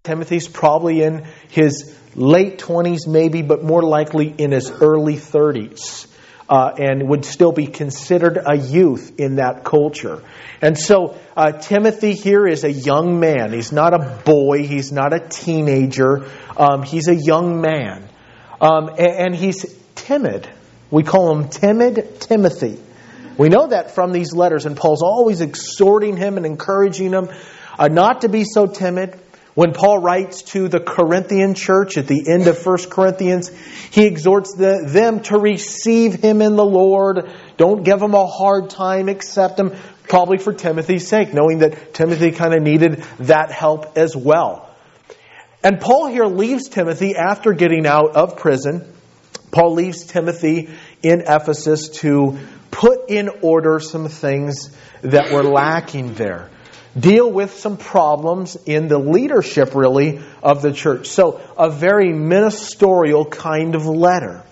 Timothy's probably in his late 20s maybe, but more likely in his early 30s. And would still be considered a youth in that culture. And so Timothy here is a young man. He's not a boy. He's not a teenager. He's a young man. And he's timid. We call him Timid Timothy. We know that from these letters. And Paul's always exhorting him and encouraging him not to be so timid. When Paul writes to the Corinthian church at the end of 1 Corinthians, he exhorts them to receive him in the Lord. Don't give him a hard time, accept him, probably for Timothy's sake, knowing that Timothy kind of needed that help as well. And Paul here leaves Timothy after getting out of prison. Paul leaves Timothy in Ephesus to put in order some things that were lacking there. Deal with some problems in the leadership, really, of the church. So, a very ministerial kind of letter.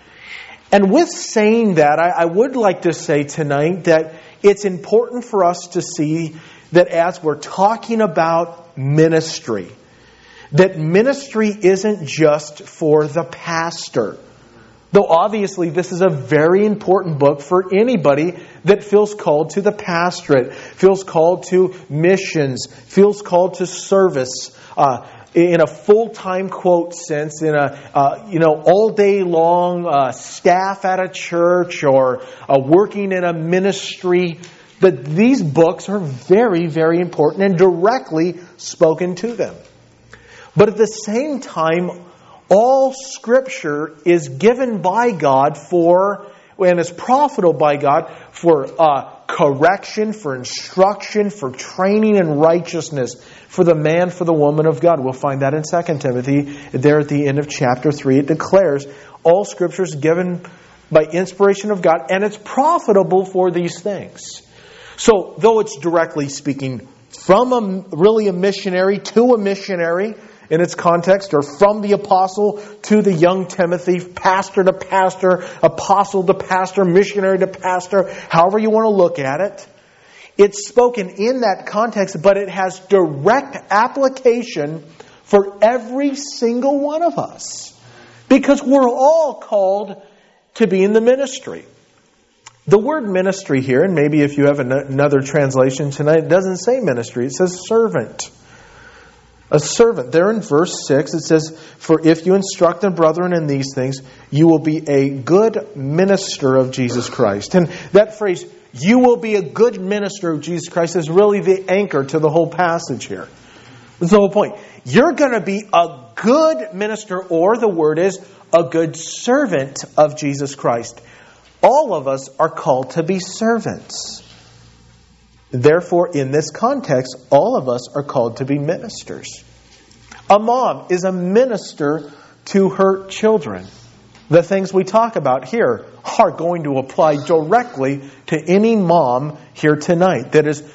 And with saying that, I would like to say tonight that it's important for us to see that as we're talking about ministry, that ministry isn't just for the pastor. Though obviously this is a very important book for anybody that feels called to the pastorate, feels called to missions, feels called to service in a full-time quote sense, in a all day long staff at a church or working in a ministry. That these books are very, very important and directly spoken to them. But at the same time, all Scripture is given by God and is profitable by God for correction, for instruction, for training in righteousness, for the man, for the woman of God. We'll find that in 2 Timothy, there at the end of chapter 3. It declares all Scripture is given by inspiration of God, and it's profitable for these things. So, though it's directly speaking from a missionary to a missionary, in its context, or from the apostle to the young Timothy, pastor to pastor, apostle to pastor, missionary to pastor, however you want to look at it. It's spoken in that context, but it has direct application for every single one of us. Because we're all called to be in the ministry. The word ministry here, and maybe if you have another translation tonight, it doesn't say ministry, it says servant. A servant. There in verse 6 it says, "For if you instruct the brethren in these things, you will be a good minister of Jesus Christ." And that phrase, "you will be a good minister of Jesus Christ," is really the anchor to the whole passage here. That's the whole point. You're going to be a good minister, or the word is, a good servant of Jesus Christ. All of us are called to be servants. Therefore, in this context, all of us are called to be ministers. A mom is a minister to her children. The things we talk about here are going to apply directly to any mom here tonight that is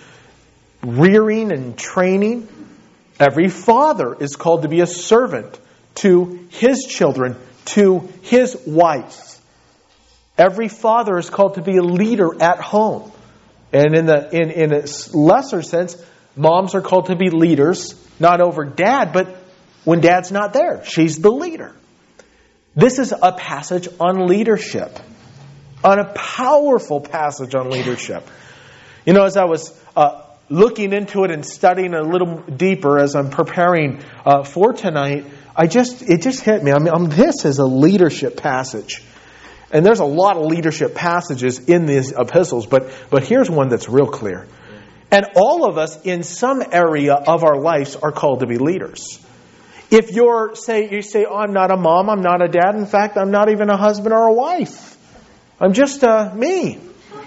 rearing and training. Every father is called to be a servant to his children, to his wife. Every father is called to be a leader at home. And in a lesser sense, moms are called to be leaders, not over dad, but when dad's not there, she's the leader. This is a passage on leadership, on a powerful passage on leadership. You know, as I was looking into it and studying a little deeper as I'm preparing for tonight, it just hit me. This is a leadership passage. And there's a lot of leadership passages in these epistles, but here's one that's real clear. And all of us in some area of our lives are called to be leaders. If you say, "Oh, I'm not a mom, I'm not a dad. In fact, I'm not even a husband or a wife. I'm just me."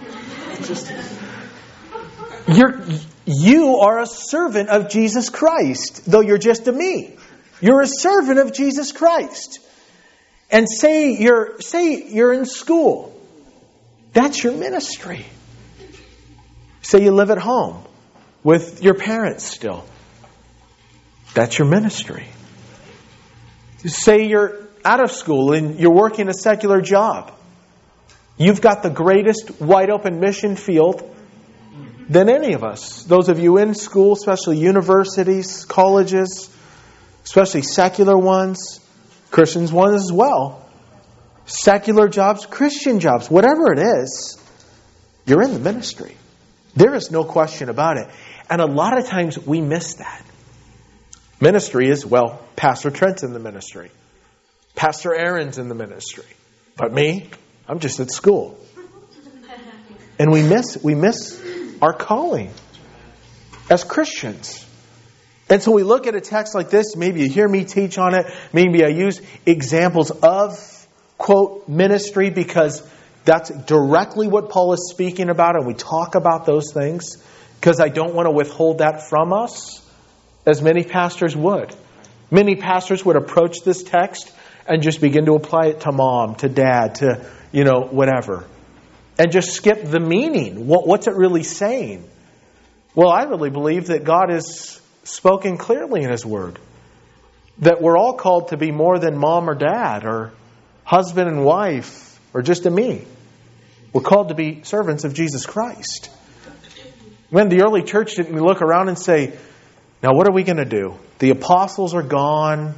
You are a servant of Jesus Christ, though you're just a me. You're a servant of Jesus Christ. And say you're in school. That's your ministry. Say you live at home with your parents still. That's your ministry. Say you're out of school and you're working a secular job. You've got the greatest wide open mission field than any of us. Those of you in school, especially universities, colleges, especially secular ones, Christians ones as well. Secular jobs, Christian jobs, whatever it is, you're in the ministry. There is no question about it. And a lot of times we miss that. Ministry is, well, Pastor Trent's in the ministry. Pastor Aaron's in the ministry. But me, I'm just at school. And we miss our calling as Christians. And so we look at a text like this, maybe you hear me teach on it, maybe I use examples of, quote, ministry, because that's directly what Paul is speaking about, and we talk about those things, because I don't want to withhold that from us, as many pastors would. Many pastors would approach this text and just begin to apply it to mom, to dad, to, whatever. And just skip the meaning. What's it really saying? Well, I really believe that God has spoken clearly in His Word. That we're all called to be more than mom or dad, or husband and wife, or just a me. We're called to be servants of Jesus Christ. When the early church didn't look around and say, now what are we going to do? The apostles are gone.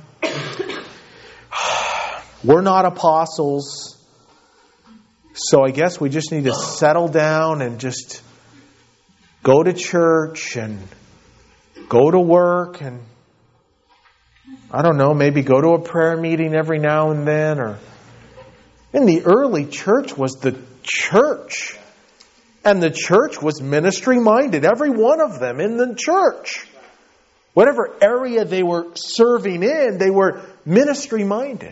We're not apostles. So I guess we just need to settle down and just go to church and go to work and, I don't know, maybe go to a prayer meeting every now and then. Or in the early church was the church. And the church was ministry minded. Every one of them in the church. Whatever area they were serving in, they were ministry minded.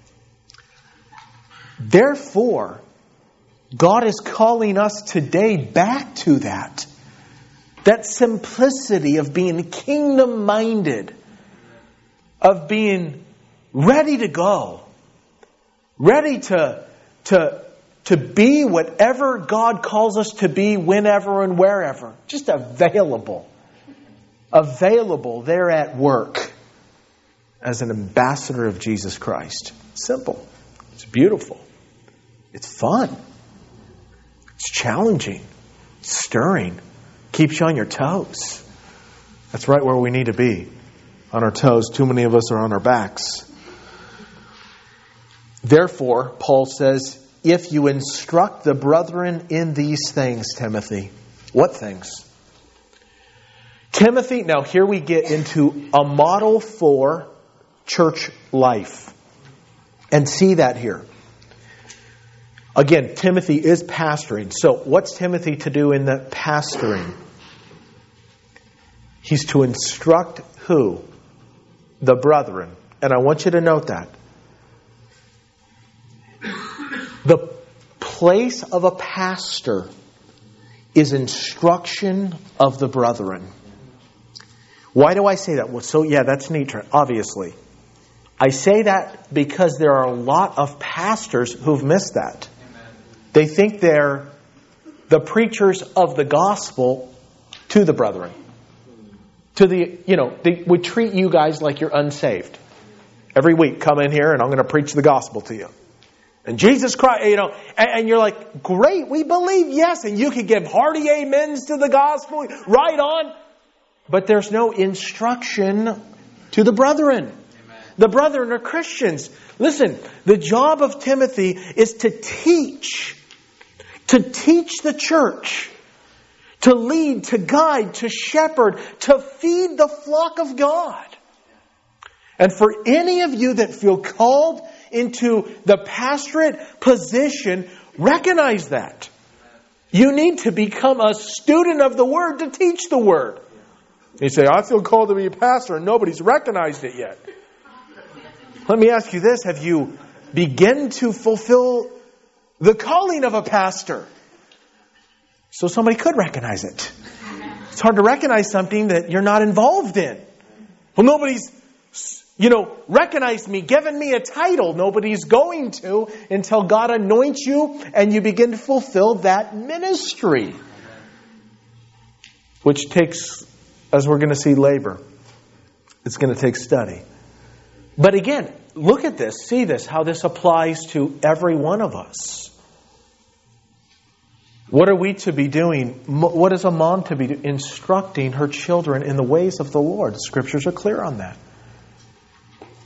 Therefore, God is calling us today back to that. That simplicity of being kingdom minded. Of being ready to go. Ready to be whatever God calls us to be, whenever and wherever. Just available. Available there at work as an ambassador of Jesus Christ. Simple. It's beautiful. It's fun. It's challenging. It's stirring. Keeps you on your toes. That's right where we need to be. On our toes. Too many of us are on our backs. Therefore, Paul says, if you instruct the brethren in these things, Timothy. What things? Timothy, now here we get into a model for church life. And see that here. Again, Timothy is pastoring. So what's Timothy to do in the pastoring? He's to instruct who? The brethren. And I want you to note that. The place of a pastor is instruction of the brethren. Why do I say that? Well, that's neat, obviously. I say that because there are a lot of pastors who've missed that. Amen. They think they're the preachers of the gospel to the brethren. They would treat you guys like you're unsaved. Every week, come in here and I'm going to preach the gospel to you. And Jesus Christ, and you're like, great, we believe, yes. And you can give hearty amens to the gospel, right on. But there's no instruction to the brethren. Amen. The brethren are Christians. Listen, the job of Timothy is to teach the church, to lead, to guide, to shepherd, to feed the flock of God. And for any of you that feel called into the pastorate position, recognize that. You need to become a student of the Word to teach the Word. You say, I feel called to be a pastor and nobody's recognized it yet. Let me ask you this. Have you begun to fulfill the calling of a pastor? So somebody could recognize it. It's hard to recognize something that you're not involved in. Well, nobody's, recognized me, given me a title. Nobody's going to until God anoints you and you begin to fulfill that ministry. Which takes, as we're going to see, labor. It's going to take study. But again, look at this. See this, how this applies to every one of us. What are we to be doing? What is a mom to be doing? Instructing her children in the ways of the Lord. The Scriptures are clear on that.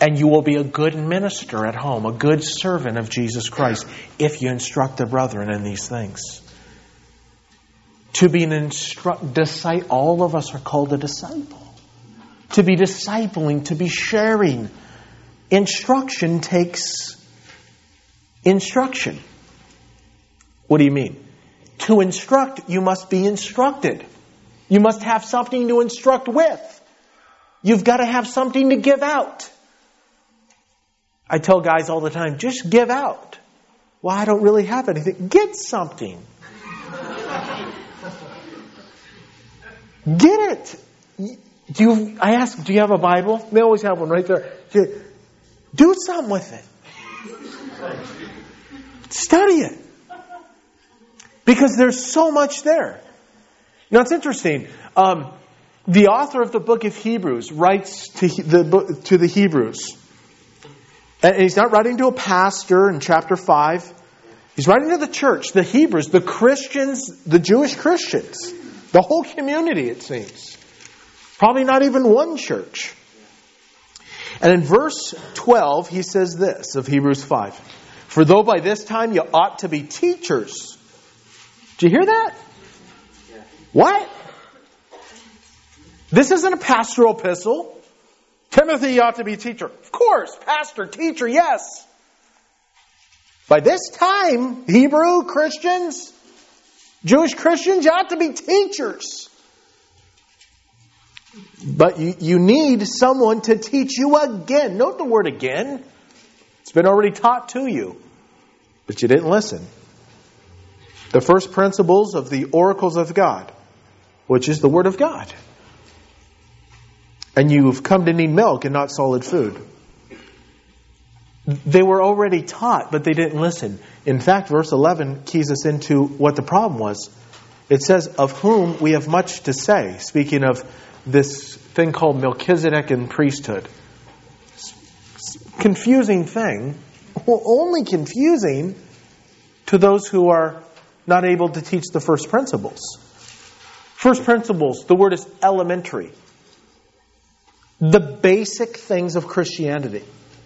And you will be a good minister at home, a good servant of Jesus Christ, if you instruct the brethren in these things. To be an disciple, all of us are called a disciple. To be discipling, to be sharing. Instruction takes instruction. What do you mean? To instruct, you must be instructed. You must have something to instruct with. You've got to have something to give out. I tell guys all the time, just give out. Well, I don't really have anything. Get something. Get it. I ask, do you have a Bible? They always have one right there. Do something with it. Study it. Because there's so much there. Now, it's interesting. The author of the book of Hebrews writes to the Hebrews. And he's not writing to a pastor in chapter 5. He's writing to the church, the Hebrews, the Christians, the Jewish Christians. The whole community, it seems. Probably not even one church. And in verse 12, he says this of Hebrews 5. For though by this time you ought to be teachers. Did you hear that? What? This isn't a pastoral epistle. Timothy, you ought to be a teacher. Of course, pastor, teacher, yes. By this time, Hebrew Christians, Jewish Christians, you ought to be teachers. But you need someone to teach you again. Note the word again. It's been already taught to you. But you didn't listen. The first principles of the oracles of God, which is the Word of God. And you've come to need milk and not solid food. They were already taught, but they didn't listen. In fact, verse 11 keys us into what the problem was. It says, of whom we have much to say. Speaking of this thing called Melchizedekan priesthood. Confusing thing. Only confusing to those who are not able to teach the first principles. First principles, the word is elementary. The basic things of Christianity.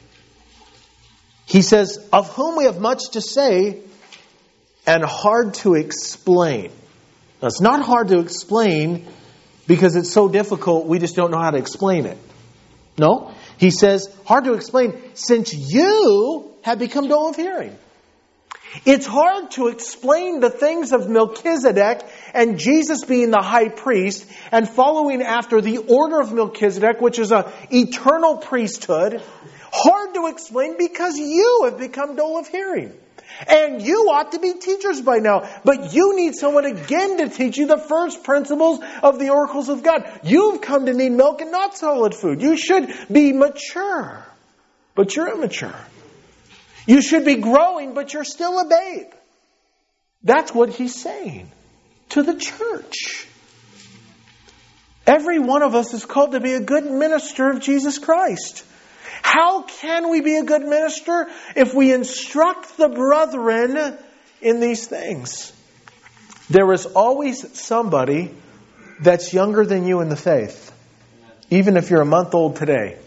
He says, of whom we have much to say and hard to explain. Now, it's not hard to explain because it's so difficult we just don't know how to explain it. No. He says, hard to explain since you have become dull of hearing. It's hard to explain the things of Melchizedek and Jesus being the high priest and following after the order of Melchizedek, which is an eternal priesthood. Hard to explain because you have become dull of hearing. And you ought to be teachers by now. But you need someone again to teach you the first principles of the oracles of God. You've come to need milk and not solid food. You should be mature, but you're immature. You should be growing, but you're still a babe. That's what he's saying to the church. Every one of us is called to be a good minister of Jesus Christ. How can we be a good minister? If we instruct the brethren in these things. There is always somebody that's younger than you in the faith. Even if you're a month old today.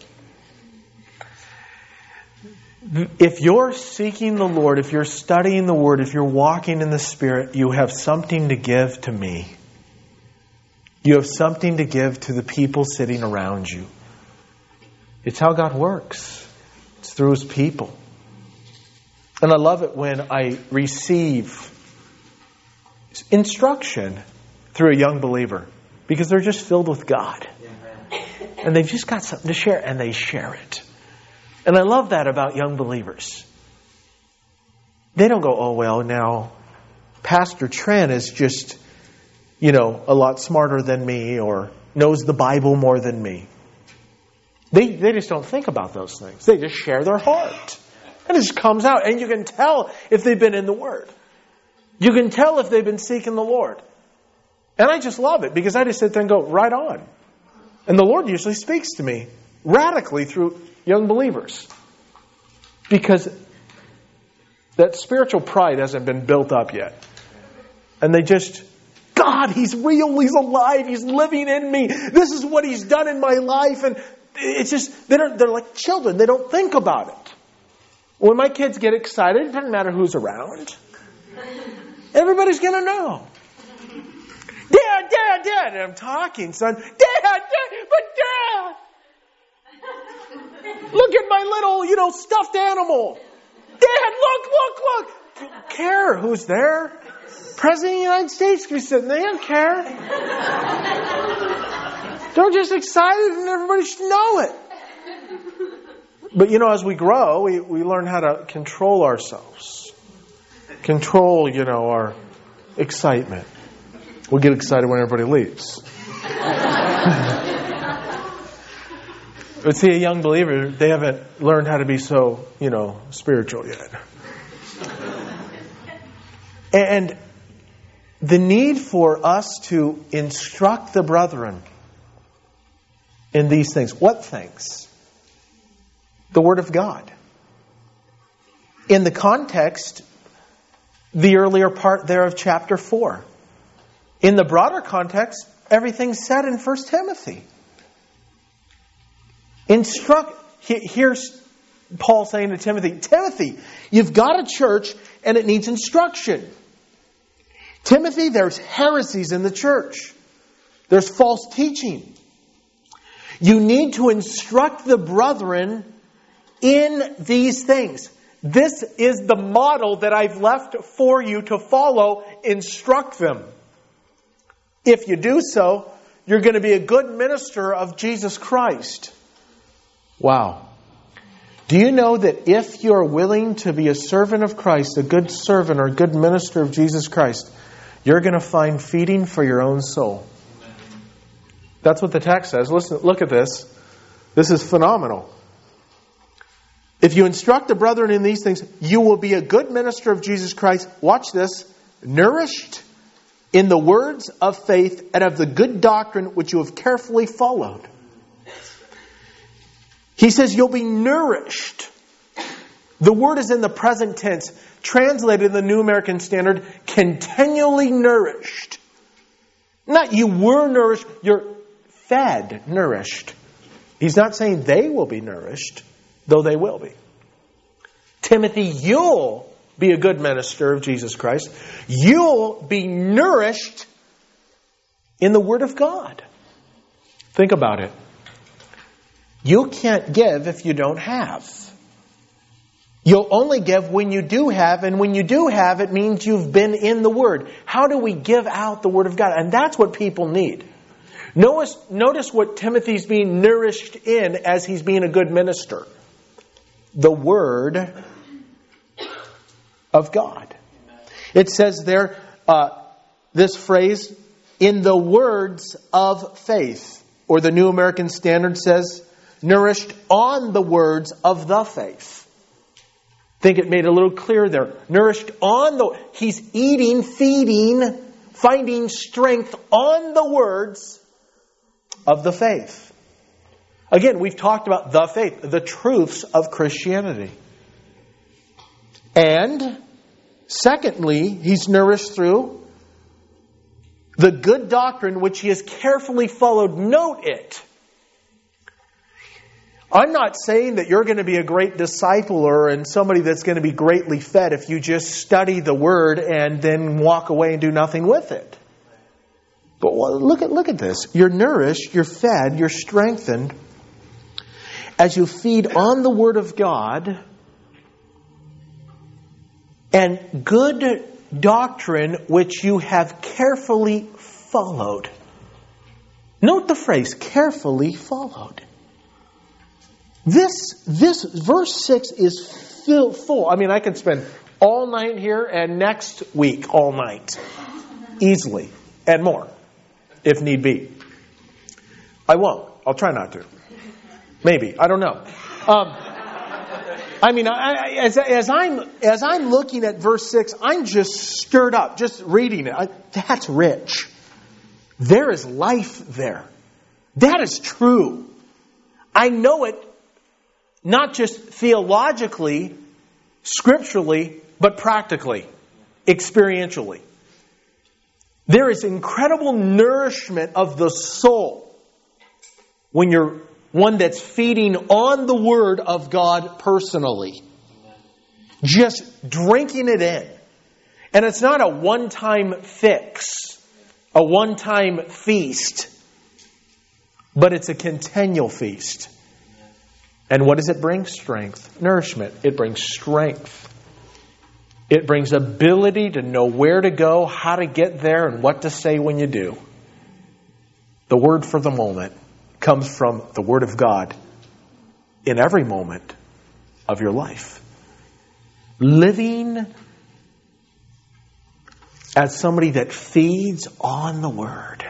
If you're seeking the Lord, if you're studying the Word, if you're walking in the Spirit, you have something to give to me. You have something to give to the people sitting around you. It's how God works. It's through His people. And I love it when I receive instruction through a young believer. Because they're just filled with God. And they've just got something to share. And they share it. And I love that about young believers. They don't go, oh, well, now Pastor Trent is just, a lot smarter than me or knows the Bible more than me. They just don't think about those things. They just share their heart. And it just comes out. And you can tell if they've been in the Word. You can tell if they've been seeking the Lord. And I just love it because I just sit there and go, right on. And the Lord usually speaks to me radically through young believers. Because that spiritual pride hasn't been built up yet. And they just, God, He's real, He's alive, He's living in me. This is what He's done in my life. And it's just, they're like children. They don't think about it. When my kids get excited, it doesn't matter who's around. Everybody's going to know. Dad, Dad, Dad. And I'm talking, son. Dad, Dad, but Dad. Look at my little, stuffed animal. Dad, look. Don't care who's there. President of the United States could be sitting there. They don't care. They're just excited and everybody should know it. But as we grow, we learn how to control ourselves. Control, our excitement. We get excited when everybody leaves. But see, a young believer, they haven't learned how to be so, spiritual yet. And the need for us to instruct the brethren in these things. What things? The Word of God. In the context, the earlier part there of chapter 4. In the broader context, everything's said in 1 Timothy. Here's Paul saying to Timothy, Timothy, you've got a church and it needs instruction. Timothy, there's heresies in the church. There's false teaching. You need to instruct the brethren in these things. This is the model that I've left for you to follow. Instruct them. If you do so, you're going to be a good minister of Jesus Christ. Wow. Do you know that if you're willing to be a servant of Christ, a good servant or a good minister of Jesus Christ, you're going to find feeding for your own soul? That's what the text says. Listen, look at this. This is phenomenal. If you instruct the brethren in these things, you will be a good minister of Jesus Christ. Watch this. Nourished in the words of faith and of the good doctrine which you have carefully followed. He says you'll be nourished. The word is in the present tense, translated in the New American Standard, continually nourished. Not you were nourished, you're fed, nourished. He's not saying they will be nourished, though they will be. Timothy, you'll be a good minister of Jesus Christ. You'll be nourished in the Word of God. Think about it. You can't give if you don't have. You'll only give when you do have, and when you do have, it means you've been in the Word. How do we give out the Word of God? And that's what people need. Notice what Timothy's being nourished in as he's being a good minister. The Word of God. It says there, this phrase, in the words of faith. Or the New American Standard says, nourished on the words of the faith. I think it made it a little clearer there. Nourished on he's eating, feeding, finding strength on the words of the faith. Again, we've talked about the faith, the truths of Christianity. And secondly, he's nourished through the good doctrine which he has carefully followed. Note it. I'm not saying that you're going to be a great discipler and somebody that's going to be greatly fed if you just study the Word and then walk away and do nothing with it. But look at this. You're nourished, you're fed, you're strengthened as you feed on the Word of God and good doctrine which you have carefully followed. Note the phrase, carefully followed. This verse 6 is full. I mean, I could spend all night here and next week all night. Easily. And more. If need be. I won't. I'll try not to. Maybe. I don't know. I mean, as I'm looking at verse 6, I'm just stirred up, just reading it. That's rich. There is life there. That is true. I know it not just theologically, scripturally, but practically, experientially. There is incredible nourishment of the soul when you're one that's feeding on the Word of God personally. Just drinking it in. And it's not a one-time fix, a one-time feast, but it's a continual feast. And what does it bring? Strength. Nourishment. It brings strength. It brings ability to know where to go, how to get there, and what to say when you do. The word for the moment comes from the Word of God in every moment of your life. Living as somebody that feeds on the Word.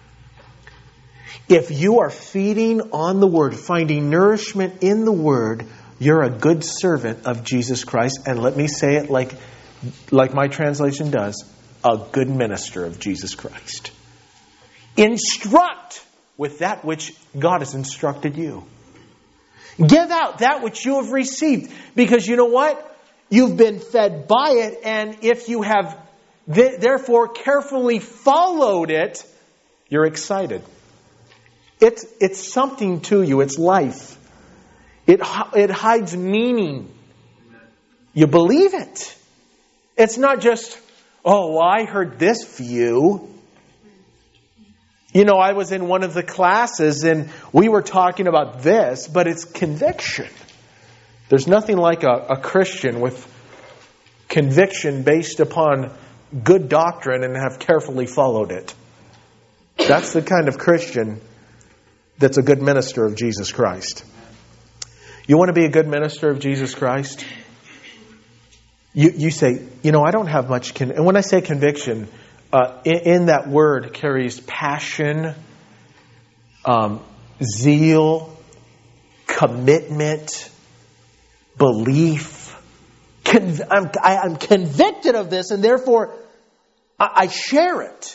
If you are feeding on the Word, finding nourishment in the Word, you're a good servant of Jesus Christ. And let me say it like my translation does, a good minister of Jesus Christ. Instruct with that which God has instructed you. Give out that which you have received. Because you know what? You've been fed by it. And if you have therefore carefully followed it, you're excited. It's something to you. It's life. It hides meaning. You believe it. It's not just, oh, I heard this view. You know, I was in one of the classes and we were talking about this, but it's conviction. There's nothing like a Christian with conviction based upon good doctrine and have carefully followed it. That's the kind of Christian that's a good minister of Jesus Christ. You want to be a good minister of Jesus Christ? You say, you know, I don't have much... And when I say conviction, in that word carries passion, zeal, commitment, belief. I'm convicted of this, and therefore I share it.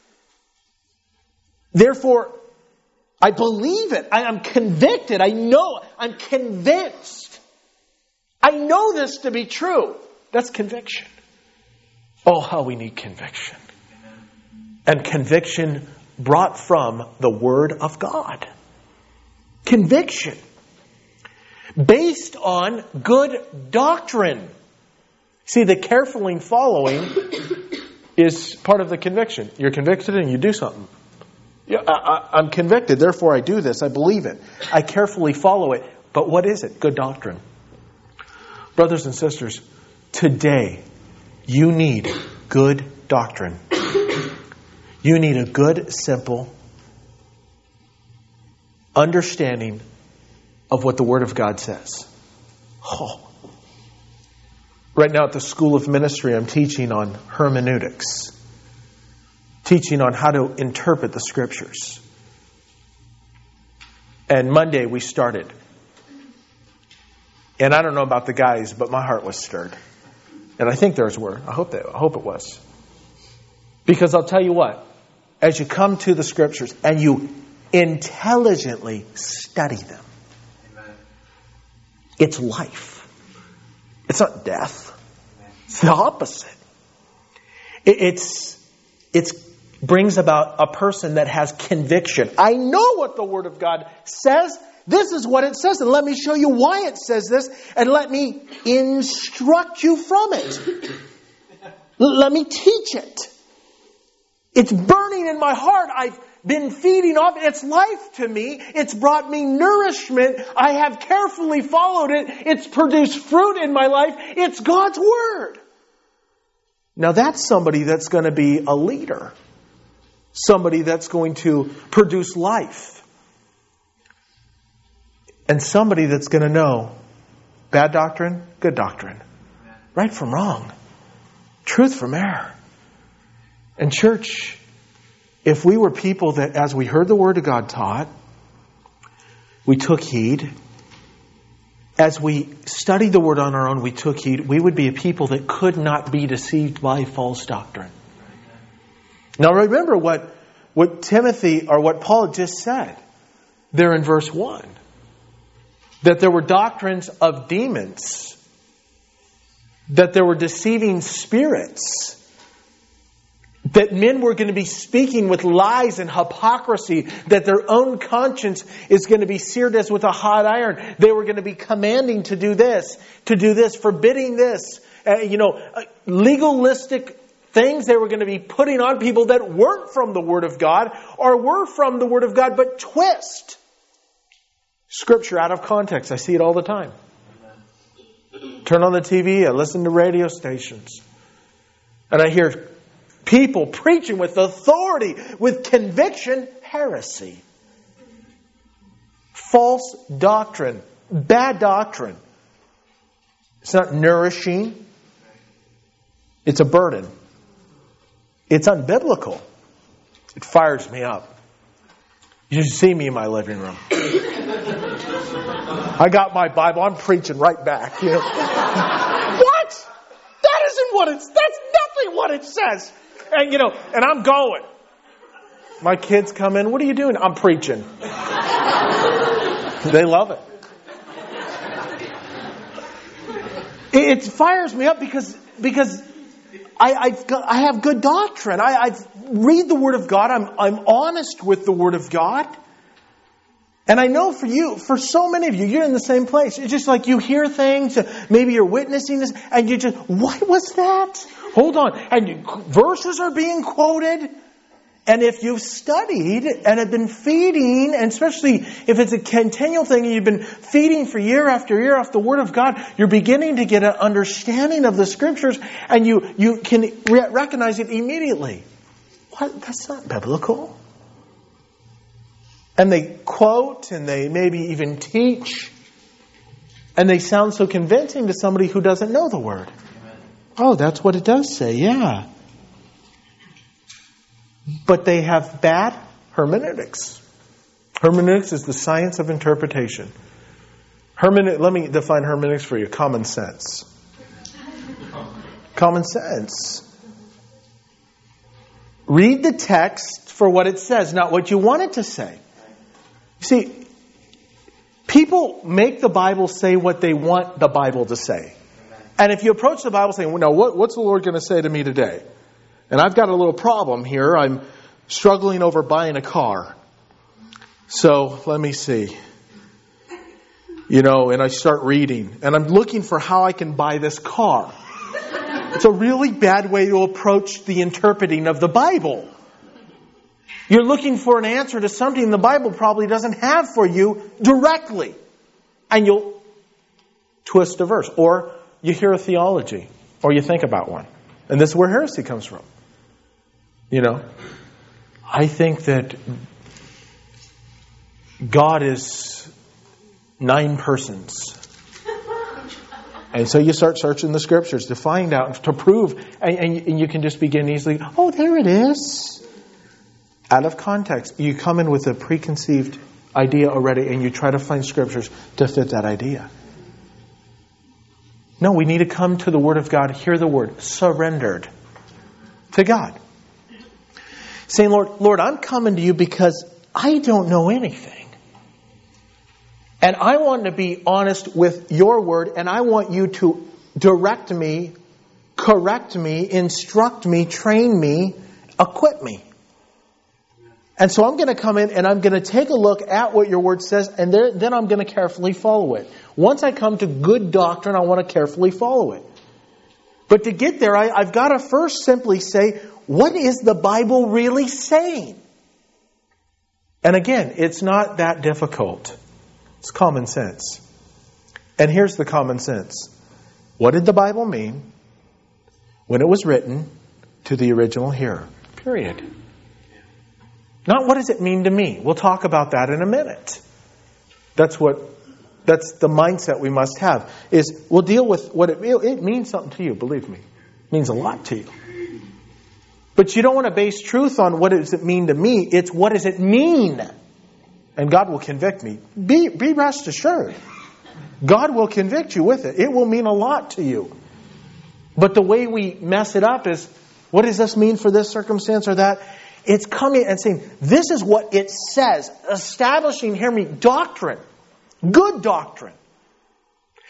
Therefore, I believe it. I'm convicted. I know. I'm convinced. I know this to be true. That's conviction. Oh, how we need conviction. And conviction brought from the Word of God. Conviction. Based on good doctrine. See, the carefully following is part of the conviction. You're convicted and you do something. Yeah, I'm convicted, therefore I do this. I believe it. I carefully follow it. But what is it? Good doctrine. Brothers and sisters, today you need good doctrine. You need a good, simple understanding of what the Word of God says. Oh. Right now at the School of Ministry, I'm teaching on hermeneutics. Teaching on how to interpret the Scriptures. And Monday we started. And I don't know about the guys, but my heart was stirred. And I think theirs were. I hope it was. Because I'll tell you what, as you come to the Scriptures and you intelligently study them, it's life. It's not death. It's the opposite. It brings about a person that has conviction. I know what the Word of God says. This is what it says. And let me show you why it says this. And let me instruct you from it. Let me teach it. It's burning in my heart. I've been feeding off it. It's life to me. It's brought me nourishment. I have carefully followed it. It's produced fruit in my life. It's God's Word. Now that's somebody that's going to be a leader. Somebody that's going to produce life. And somebody that's going to know bad doctrine, good doctrine. Right from wrong. Truth from error. And church, if we were people that as we heard the Word of God taught, we took heed. As we studied the Word on our own, we took heed. We would be a people that could not be deceived by false doctrine. Now remember what Timothy, or what Paul just said there in verse 1. That there were doctrines of demons. That there were deceiving spirits. That men were going to be speaking with lies and hypocrisy, that their own conscience is going to be seared as with a hot iron. They were going to be commanding to do this, forbidding this. Legalistic things they were going to be putting on people that weren't from the Word of God or were from the Word of God, but twist Scripture out of context. I see it all the time. Turn on the TV, I listen to radio stations, and I hear people preaching with authority, with conviction, heresy. False doctrine, bad doctrine. It's not nourishing. It's a burden. It's unbiblical. It fires me up. You should see me in my living room. I got my Bible. I'm preaching right back. What? That isn't what that's nothing what it says. And and I'm going. My kids come in. What are you doing? I'm preaching. They love it. It fires me up because I have good doctrine. I read the Word of God. I'm honest with the Word of God. And I know for so many of you, you're in the same place. It's just like you hear things, maybe you're witnessing this, and you just, what was that? Hold on. And verses are being quoted. And if you've studied and have been feeding, and especially if it's a continual thing, and you've been feeding for year after year off the Word of God, you're beginning to get an understanding of the Scriptures, and you can recognize it immediately. What? That's not biblical. And they quote, and they maybe even teach, and they sound so convincing to somebody who doesn't know the Word. Amen. Oh, that's what it does say, yeah. But they have bad hermeneutics. Hermeneutics is the science of interpretation. Let me define hermeneutics for you. Common sense. Common sense. Read the text for what it says, not what you want it to say. See, people make the Bible say what they want the Bible to say. And if you approach the Bible saying, well, now what's the Lord going to say to me today? And I've got a little problem here. I'm struggling over buying a car. So let me see. And I start reading. And I'm looking for how I can buy this car. It's a really bad way to approach the interpreting of the Bible. You're looking for an answer to something the Bible probably doesn't have for you directly. And you'll twist a verse. Or you hear a theology. Or you think about one. And this is where heresy comes from. I think that God is 9 persons. And so you start searching the Scriptures to find out, to prove, and you can just begin easily, oh, there it is. Out of context, you come in with a preconceived idea already, and you try to find Scriptures to fit that idea. No, we need to come to the Word of God, hear the Word, surrendered to God. Saying, Lord, I'm coming to you because I don't know anything. And I want to be honest with your Word, and I want you to direct me, correct me, instruct me, train me, equip me. And so I'm going to come in and I'm going to take a look at what your Word says, and then I'm going to carefully follow it. Once I come to good doctrine, I want to carefully follow it. But to get there, I've got to first simply say, what is the Bible really saying? And again, it's not that difficult. It's common sense. And here's the common sense. What did the Bible mean when it was written to the original hearer? Period. Not what does it mean to me? We'll talk about that in a minute. That's the mindset we must have. Is we'll deal with what it means something to you, believe me. It means a lot to you. But you don't want to base truth on what does it mean to me. It's what does it mean? And God will convict me. Be rest assured. God will convict you with it. It will mean a lot to you. But the way we mess it up is, what does this mean for this circumstance or that? It's coming and saying, this is what it says. Establishing, hear me, doctrine. Good doctrine.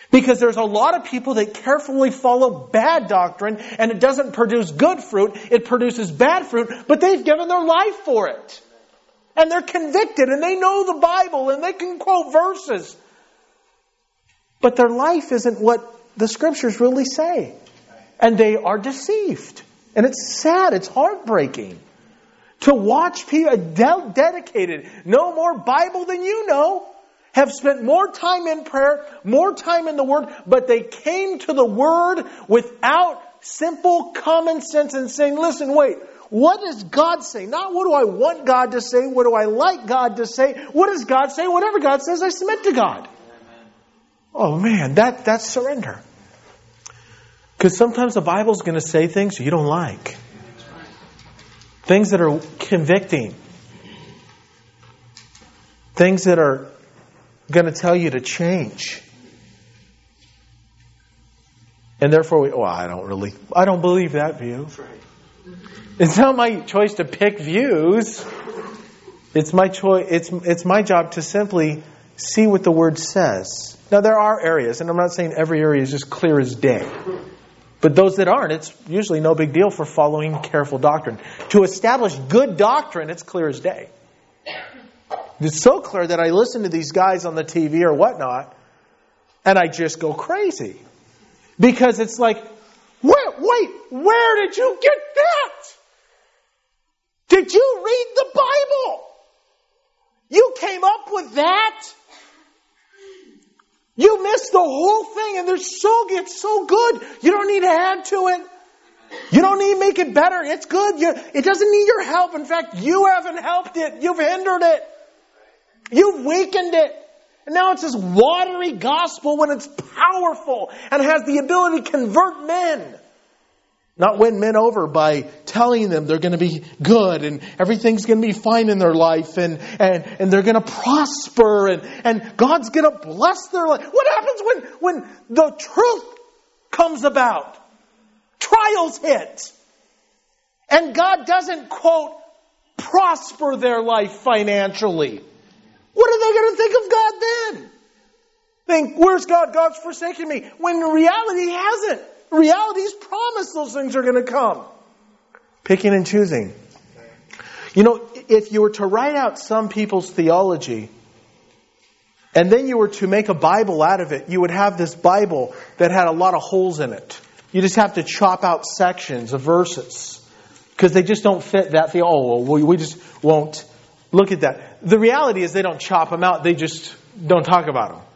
Because there's a lot of people that carefully follow bad doctrine and it doesn't produce good fruit, it produces bad fruit, but they've given their life for it. And they're convicted and they know the Bible and they can quote verses. But their life isn't what the Scriptures really say. And they are deceived. And it's sad, it's heartbreaking to watch people dedicated, know more Bible than you know, have spent more time in prayer, more time in the Word, but they came to the Word without simple common sense and saying, listen, wait, what does God say? Not what do I want God to say, what do I like God to say? What does God say? Whatever God says, I submit to God. Oh man, that's surrender. Because sometimes the Bible's going to say things you don't like. Things that are convicting. Things that are going to tell you to change. And therefore, I don't believe that view. It's not my choice to pick views. It's my choice. It's my job to simply see what the Word says. Now there are areas, and I'm not saying every area is just clear as day. But those that aren't, it's usually no big deal for following careful doctrine. To establish good doctrine, it's clear as day. It's so clear that I listen to these guys on the TV or whatnot, and I just go crazy. Because it's like, wait, where did you get that? Did you read the Bible? You came up with that? You missed the whole thing, and it's so good. You don't need to add to it. You don't need to make it better. It's good. It doesn't need your help. In fact, you haven't helped it. You've hindered it. You've weakened it. And now it's this watery gospel when it's powerful and has the ability to convert men. Not win men over by telling them they're going to be good and everything's going to be fine in their life and they're going to prosper and God's going to bless their life. What happens when the truth comes about? Trials hit. And God doesn't, quote, prosper their life financially. What are they going to think of God then? Think, where's God? God's forsaken me. When in reality, He hasn't. Reality's promised those things are going to come. Picking and choosing. You know, if you were to write out some people's theology, and then you were to make a Bible out of it, you would have this Bible that had a lot of holes in it. You just have to chop out sections of verses. Because they just don't fit that theology. We just won't look at that. The reality is they don't chop them out. They just don't talk about them.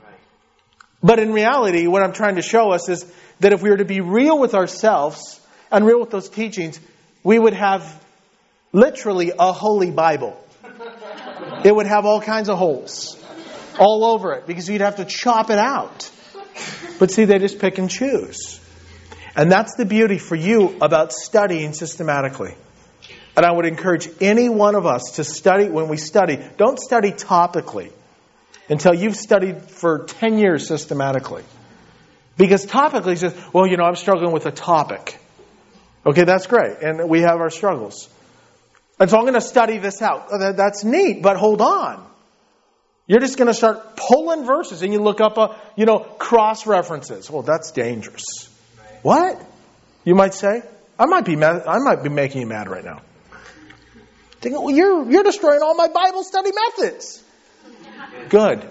But in reality, what I'm trying to show us is that if we were to be real with ourselves and real with those teachings, we would have literally a holy Bible. It would have all kinds of holes all over it because you'd have to chop it out. But see, they just pick and choose. And that's the beauty for you about studying systematically. And I would encourage any one of us to study, when we study, don't study topically until you've studied for 10 years systematically. Because topically is just, I'm struggling with a topic. Okay, that's great. And we have our struggles. And so I'm going to study this out. That's neat, but hold on. You're just going to start pulling verses and you look up, cross references. Well, that's dangerous. What? You might say? I might be making you mad right now. Thinking, well, you're destroying all my Bible study methods. Good.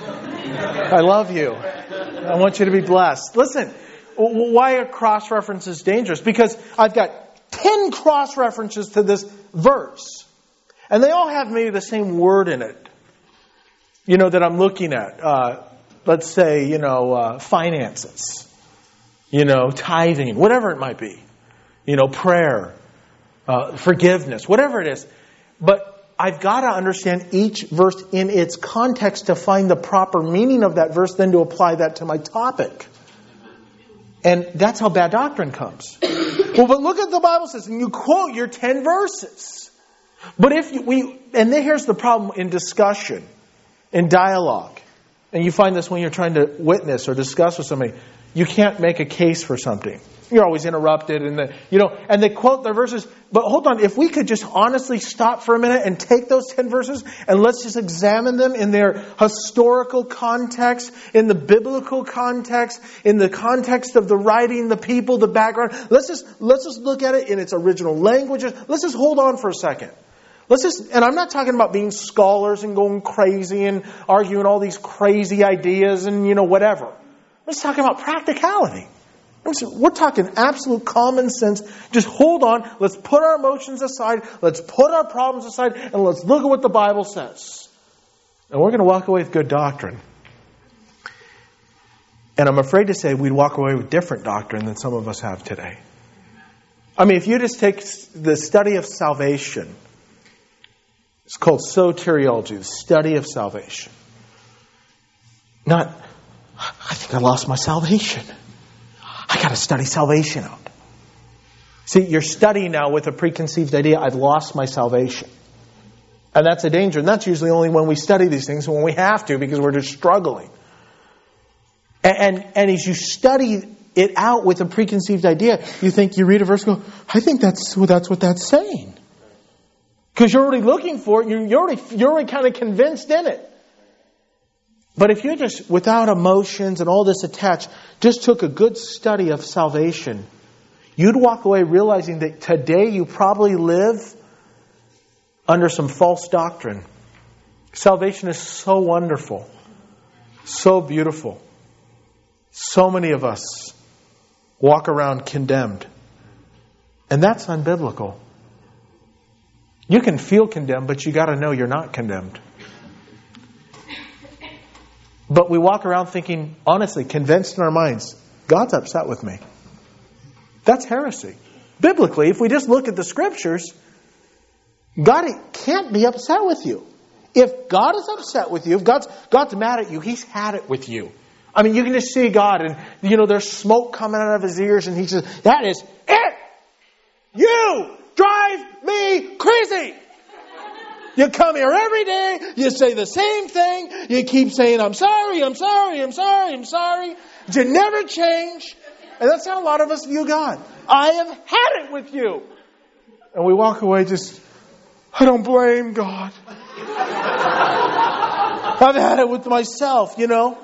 I love you. I want you to be blessed. Listen, why are cross references dangerous? Because I've got 10 cross references to this verse. And they all have maybe the same word in it. That I'm looking at. Let's say, finances. Tithing. Whatever it might be. Prayer. Forgiveness. Whatever it is. But I've got to understand each verse in its context to find the proper meaning of that verse, then to apply that to my topic. And that's how bad doctrine comes. Well, but look at the Bible says, and you quote your 10 verses. But and then here's the problem in discussion, in dialogue. And you find this when you're trying to witness or discuss with somebody. you can't make a case for something. You're always interrupted, and they quote their verses. But hold on, if we could just honestly stop for a minute and take those 10 verses and let's just examine them in their historical context, in the biblical context, in the context of the writing, the people, the background. Let's just look at it in its original languages. Let's just hold on for a second. And I'm not talking about being scholars and going crazy and arguing all these crazy ideas and whatever. I'm just talking about practicality. We're talking absolute common sense. Just hold on. Let's put our emotions aside. Let's put our problems aside. And let's look at what the Bible says. And we're going to walk away with good doctrine. And I'm afraid to say we'd walk away with different doctrine than some of us have today. I mean, if you just take the study of salvation. It's called soteriology, the study of salvation. Not, I think I lost my salvation. I got to study salvation out. See, you're studying now with a preconceived idea, I've lost my salvation. And that's a danger. And that's usually only when we study these things, when we have to, because we're just struggling. And as you study it out with a preconceived idea, you read a verse and go, I think that's what that's saying. Because you're already looking for it, you're already kind of convinced in it. But if you just, without emotions and all this attached, just took a good study of salvation, you'd walk away realizing that today you probably live under some false doctrine. Salvation is so wonderful, so beautiful. So many of us walk around condemned. And that's unbiblical. You can feel condemned, but you got to know you're not condemned. But we walk around thinking, honestly, convinced in our minds, God's upset with me. That's heresy. Biblically, if we just look at the Scriptures, God can't be upset with you. If God is upset with you, if God's mad at you, He's had it with you. I mean, you can just see God and, there's smoke coming out of His ears and He says, that is it! You drive me crazy! You come here every day, you say the same thing, you keep saying, I'm sorry, I'm sorry, I'm sorry, I'm sorry. You never change. And that's how a lot of us view God. I have had it with you. And we walk away just, I don't blame God. I've had it with myself,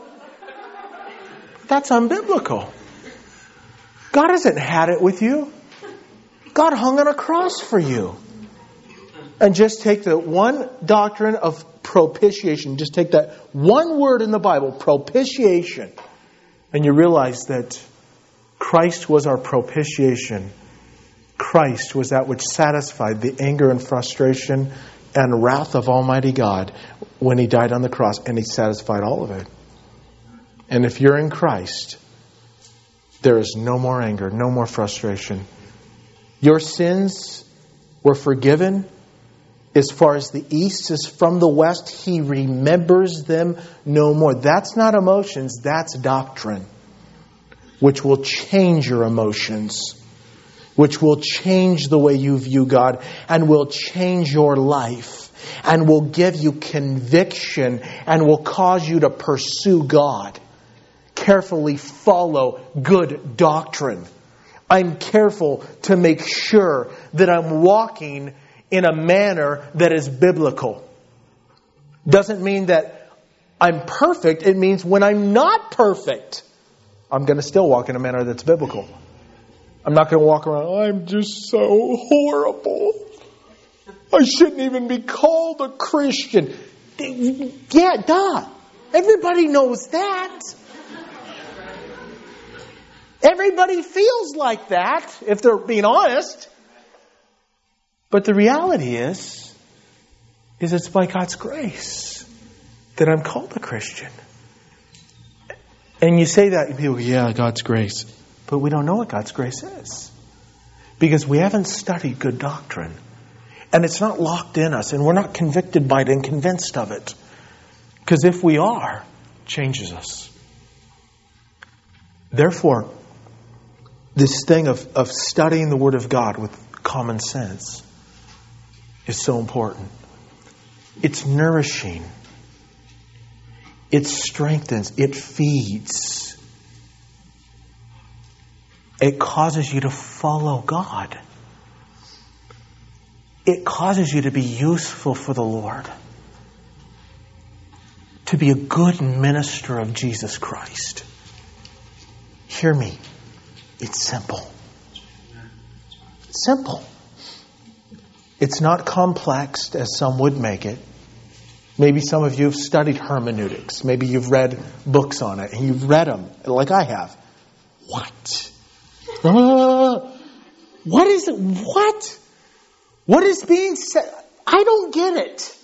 That's unbiblical. God hasn't had it with you. God hung on a cross for you. And just take the one doctrine of propitiation. Just take that one word in the Bible, propitiation. And you realize that Christ was our propitiation. Christ was that which satisfied the anger and frustration and wrath of Almighty God when He died on the cross. And He satisfied all of it. And if you're in Christ, there is no more anger, no more frustration. Your sins were forgiven. As far as the east is from the west, He remembers them no more. That's not emotions, that's doctrine. Which will change your emotions. Which will change the way you view God. And will change your life. And will give you conviction. And will cause you to pursue God. Carefully follow good doctrine. I'm careful to make sure that I'm walking in a manner that is biblical. Doesn't mean that I'm perfect. It means when I'm not perfect, I'm going to still walk in a manner that's biblical. I'm not going to walk around, I'm just so horrible. I shouldn't even be called a Christian. Yeah, duh. Everybody knows that. Everybody feels like that, if they're being honest. But the reality is it's by God's grace that I'm called a Christian. And you say that, and people go, yeah, God's grace. But we don't know what God's grace is. Because we haven't studied good doctrine. And it's not locked in us, and we're not convicted by it and convinced of it. Because if we are, it changes us. Therefore, this thing of studying the Word of God with common sense is so important. It's nourishing. It strengthens. It feeds. It causes you to follow God. It causes you to be useful for the Lord. To be a good minister of Jesus Christ. Hear me. It's simple. Simple. It's not complex as some would make it. Maybe some of you have studied hermeneutics. Maybe you've read books on it and you've read them like I have. What? What is it? What? What is being said? I don't get it.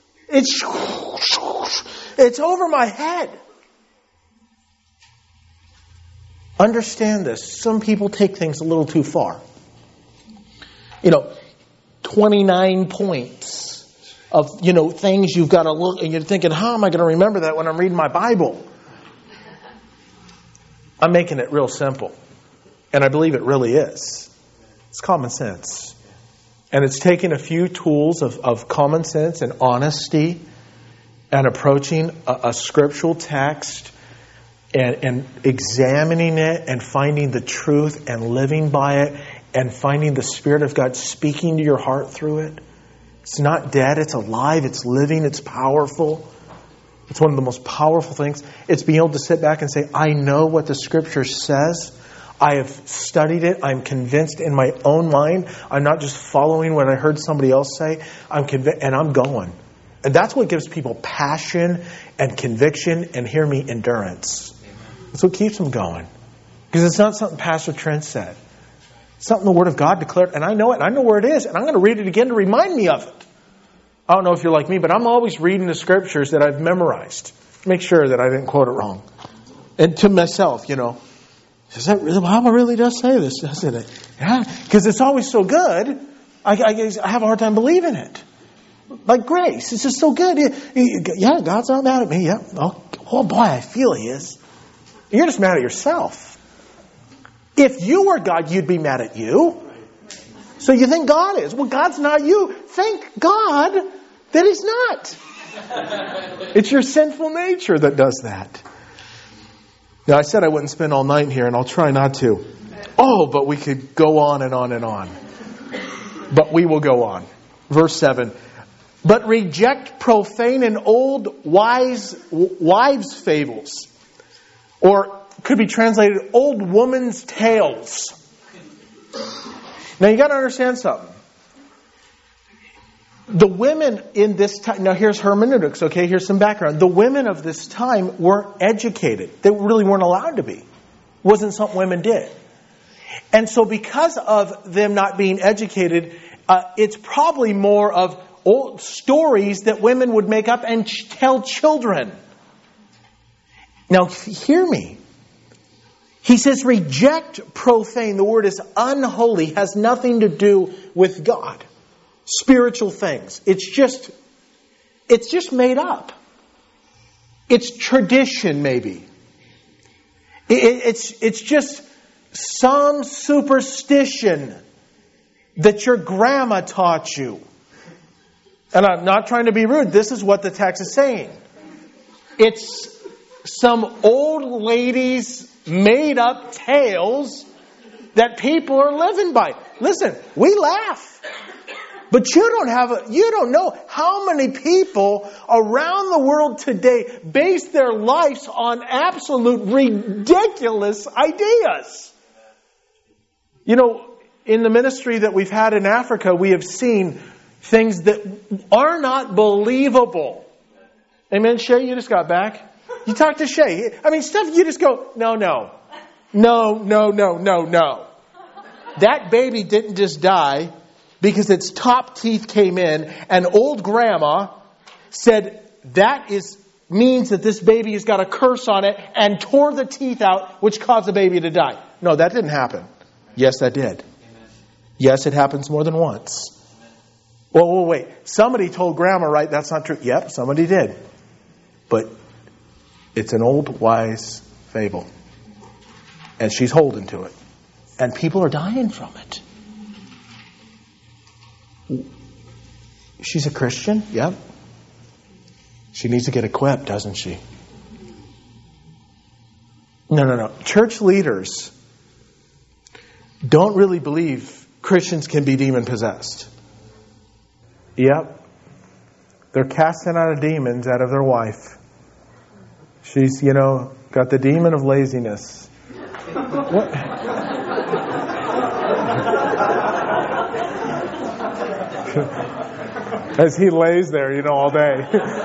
It's over my head. Understand this. Some people take things a little too far. 29 points of, things you've got to look, and you're thinking, how am I going to remember that when I'm reading my Bible? I'm making it real simple. And I believe it really is. It's common sense. And it's taking a few tools of common sense and honesty and approaching a scriptural text and examining it and finding the truth and living by it and finding the Spirit of God speaking to your heart through it. It's not dead, it's alive, it's living, it's powerful. It's one of the most powerful things. It's being able to sit back and say, I know what the Scripture says. I have studied it. I'm convinced in my own mind. I'm not just following what I heard somebody else say. I'm convinced, and I'm going. And that's what gives people passion and conviction and, hear me, endurance. That's what keeps them going. Because it's not something Pastor Trent said. It's something the Word of God declared. And I know it. And I know where it is. And I'm going to read it again to remind me of it. I don't know if you're like me, but I'm always reading the Scriptures that I've memorized. Make sure that I didn't quote it wrong. And to myself, does that really, the Bible really does say this, doesn't it? Yeah, because it's always so good, I have a hard time believing it. Like grace, it's just so good. Yeah, God's not mad at me. Yeah. Oh boy, I feel He is. You're just mad at yourself. If you were God, you'd be mad at you. So you think God is. Well, God's not you. Thank God that He's not. It's your sinful nature that does that. Now, I said I wouldn't spend all night here, and I'll try not to. Oh, but we could go on and on and on. But we will go on. Verse 7. But reject profane and old wives' fables. Or could be translated old woman's tales. Now, you got to understand something. The women in this time, now here's hermeneutics, okay? Here's some background. The women of this time weren't educated. They really weren't allowed to be. It wasn't something women did. And so because of them not being educated, it's probably more of old stories that women would make up and tell children. Now, hear me. He says, reject profane. The word is unholy, has nothing to do with God. Spiritual things. It's just made up. It's tradition, maybe. It's just some superstition that your grandma taught you. And I'm not trying to be rude. This is what the text is saying. It's some old lady's made up tales that people are living by. Listen, we laugh. But you don't know how many people around the world today base their lives on absolute ridiculous ideas. In the ministry that we've had in Africa, we have seen things that are not believable. Amen, Shay? You just got back. You talk to Shay. Stuff you just go, no. That baby didn't just die because its top teeth came in, and old grandma said means that this baby has got a curse on it and tore the teeth out, which caused the baby to die. No, that didn't happen. Yes, that did. Yes, it happens more than once. Well, wait. Somebody told grandma, right? That's not true. Yep, somebody did. But it's an old wise fable. And she's holding to it. And people are dying from it. She's a Christian? Yep. She needs to get equipped, doesn't she? No. Church leaders don't really believe Christians can be demon-possessed. Yep. They're casting out demons out of their wife. She's, got the demon of laziness. What? As he lays there, all day.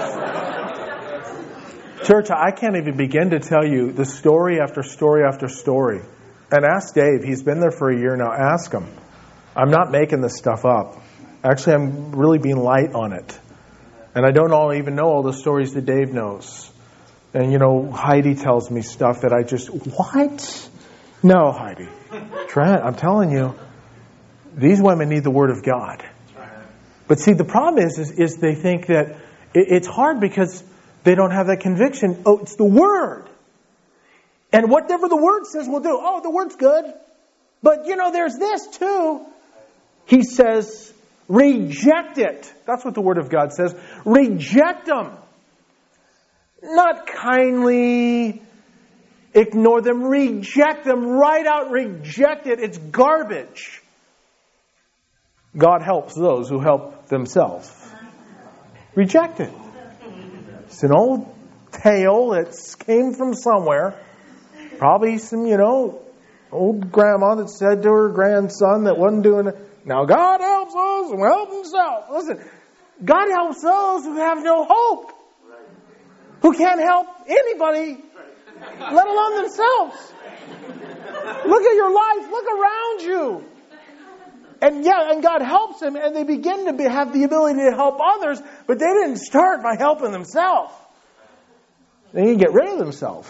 Church, I can't even begin to tell you the story after story after story. And ask Dave. He's been there for a year now. Ask him. I'm not making this stuff up. Actually, I'm really being light on it. And I don't even know all the stories that Dave knows. And, Heidi tells me stuff that I just, what? No, Heidi. Trent, I'm telling you, these women need the Word of God. But see, the problem is they think that it's hard because they don't have that conviction. Oh, it's the Word. And whatever the Word says, we'll do. Oh, the Word's good. But, there's this too. He says, reject it. That's what the Word of God says. Reject them. Not kindly ignore them. Reject them. Right out reject it. It's garbage. God helps those who help themselves. Reject it. It's an old tale that came from somewhere. Probably some, old grandma that said to her grandson that wasn't doing it. Now God helps those who help themselves. Listen, God helps those who have no hope. Who can't help anybody, let alone themselves. Look at your life. Look around you. And God helps them, and they begin to have the ability to help others, but they didn't start by helping themselves. They need to get rid of themselves.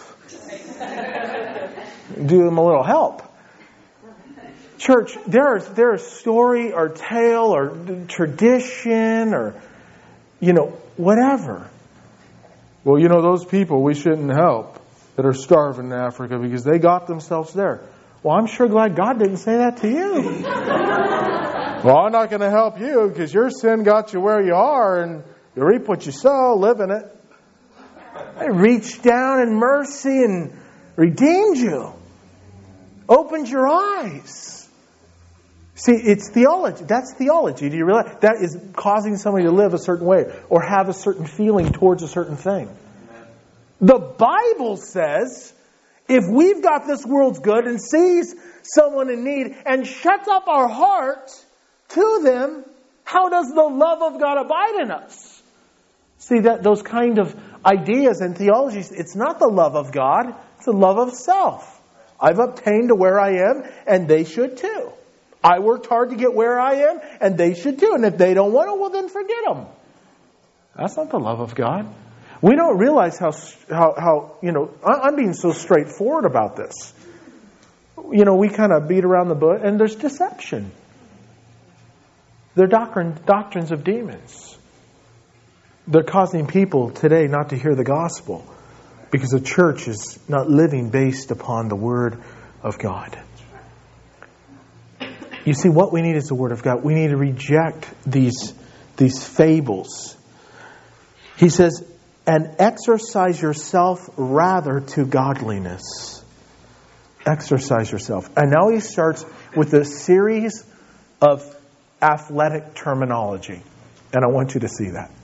Do them a little help. Church, there is story or tale or tradition or, whatever. Well, those people we shouldn't help that are starving in Africa because they got themselves there. Well, I'm sure glad God didn't say that to you. Well, I'm not going to help you because your sin got you where you are and you reap what you sow, live in it. I reached down in mercy and redeemed you. Opened your eyes. See, it's theology. That's theology. Do you realize? That is causing somebody to live a certain way or have a certain feeling towards a certain thing. The Bible says, if we've got this world's good and sees someone in need and shuts up our hearts to them, how does the love of God abide in us? See, that those kind of ideas and theologies, it's not the love of God, it's the love of self. I've obtained to where I am, and they should too. I worked hard to get where I am, and they should too. And if they don't want it, well, then forget them. That's not the love of God. We don't realize how I'm being so straightforward about this. We kind of beat around the bush, and there's deception. They're doctrines of demons. They're causing people today not to hear the gospel because the church is not living based upon the Word of God. You see, what we need is the Word of God. We need to reject these fables. He says, and exercise yourself rather to godliness. Exercise yourself. And now he starts with a series of athletic terminology. And I want you to see that.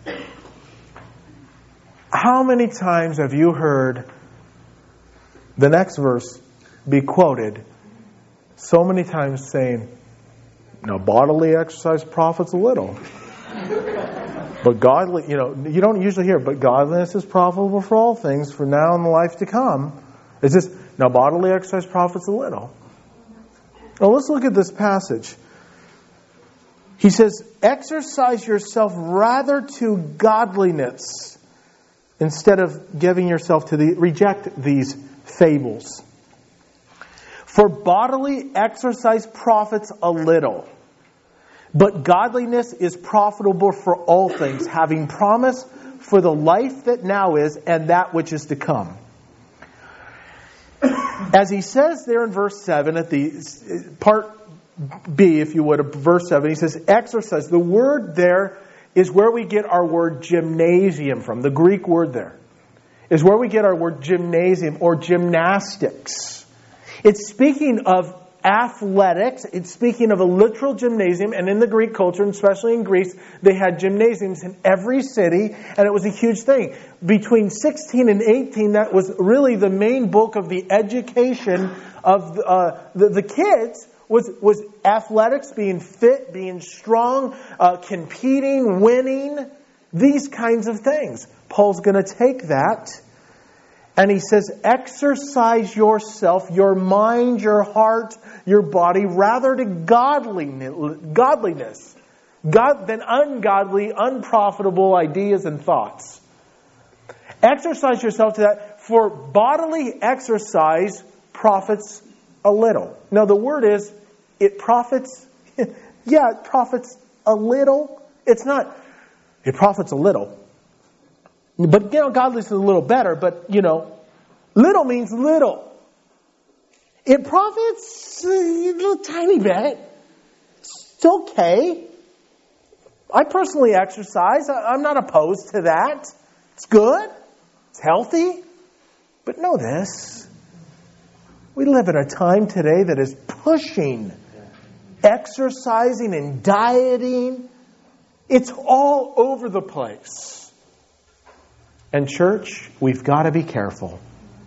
How many times have you heard the next verse be quoted so many times saying, now bodily exercise profits a little. But godly, you don't usually hear, but godliness is profitable for all things, for now and the life to come. It's just, now bodily exercise profits a little. Now let's look at this passage. He says, exercise yourself rather to godliness instead of giving yourself to reject these fables. For bodily exercise profits a little, but godliness is profitable for all things, having promise for the life that now is and that which is to come. As he says there in verse 7, at the part B, if you would, of verse 7, he says exercise. The word there is where we get our word gymnasium from. The Greek word there is where we get our word gymnasium or gymnastics. It's speaking of athletics. It's speaking of a literal gymnasium, and in the Greek culture, and especially in Greece, they had gymnasiums in every city, and it was a huge thing. Between 16 and 18, that was really the main bulk of the education of the kids, was athletics, being fit, being strong, competing, winning, these kinds of things. Paul's going to take that, and he says, exercise yourself, your mind, your heart, your body, rather to godliness than ungodly, unprofitable ideas and thoughts. Exercise yourself to that, for bodily exercise profits a little. Now the word is, it profits, yeah, it profits a little. It's not, it profits a little. But, godliness is a little better, but, little means little. It profits a little tiny bit. It's okay. I personally exercise. I'm not opposed to that. It's good. It's healthy. But know this. We live in a time today that is pushing exercising and dieting. It's all over the place. And church, we've got to be careful.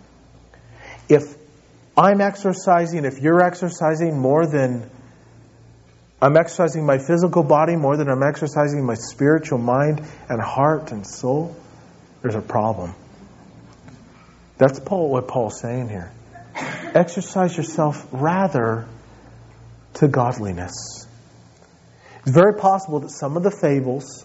If I'm exercising, if you're exercising more than I'm exercising my physical body, more than I'm exercising my spiritual mind and heart and soul, there's a problem. That's what Paul's saying here. Exercise yourself rather to godliness. It's very possible that some of the fables,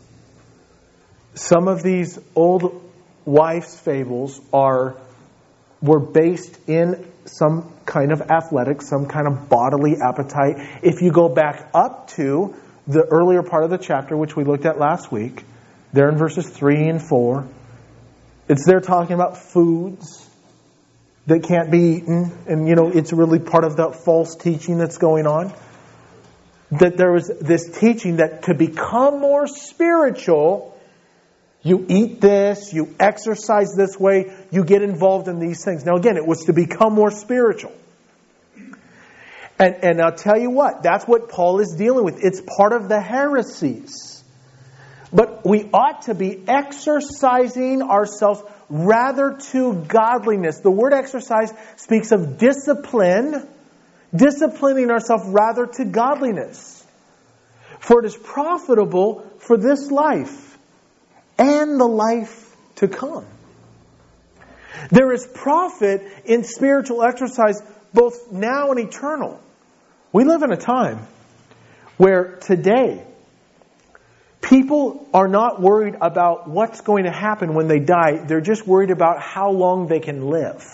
some of these old wives' fables were based in some kind of athletics, some kind of bodily appetite. If you go back up to the earlier part of the chapter, which we looked at last week, there in verses 3 and 4, it's there talking about foods that can't be eaten. And, it's really part of the false teaching that's going on. That there was this teaching that to become more spiritual, you eat this, you exercise this way, you get involved in these things. Now again, it was to become more spiritual. And I'll tell you what, that's what Paul is dealing with. It's part of the heresies. But we ought to be exercising ourselves rather to godliness. The word exercise speaks of discipline, disciplining ourselves rather to godliness. For it is profitable for this life and the life to come. There is profit in spiritual exercise both now and eternal. We live in a time where today people are not worried about what's going to happen when they die. They're just worried about how long they can live.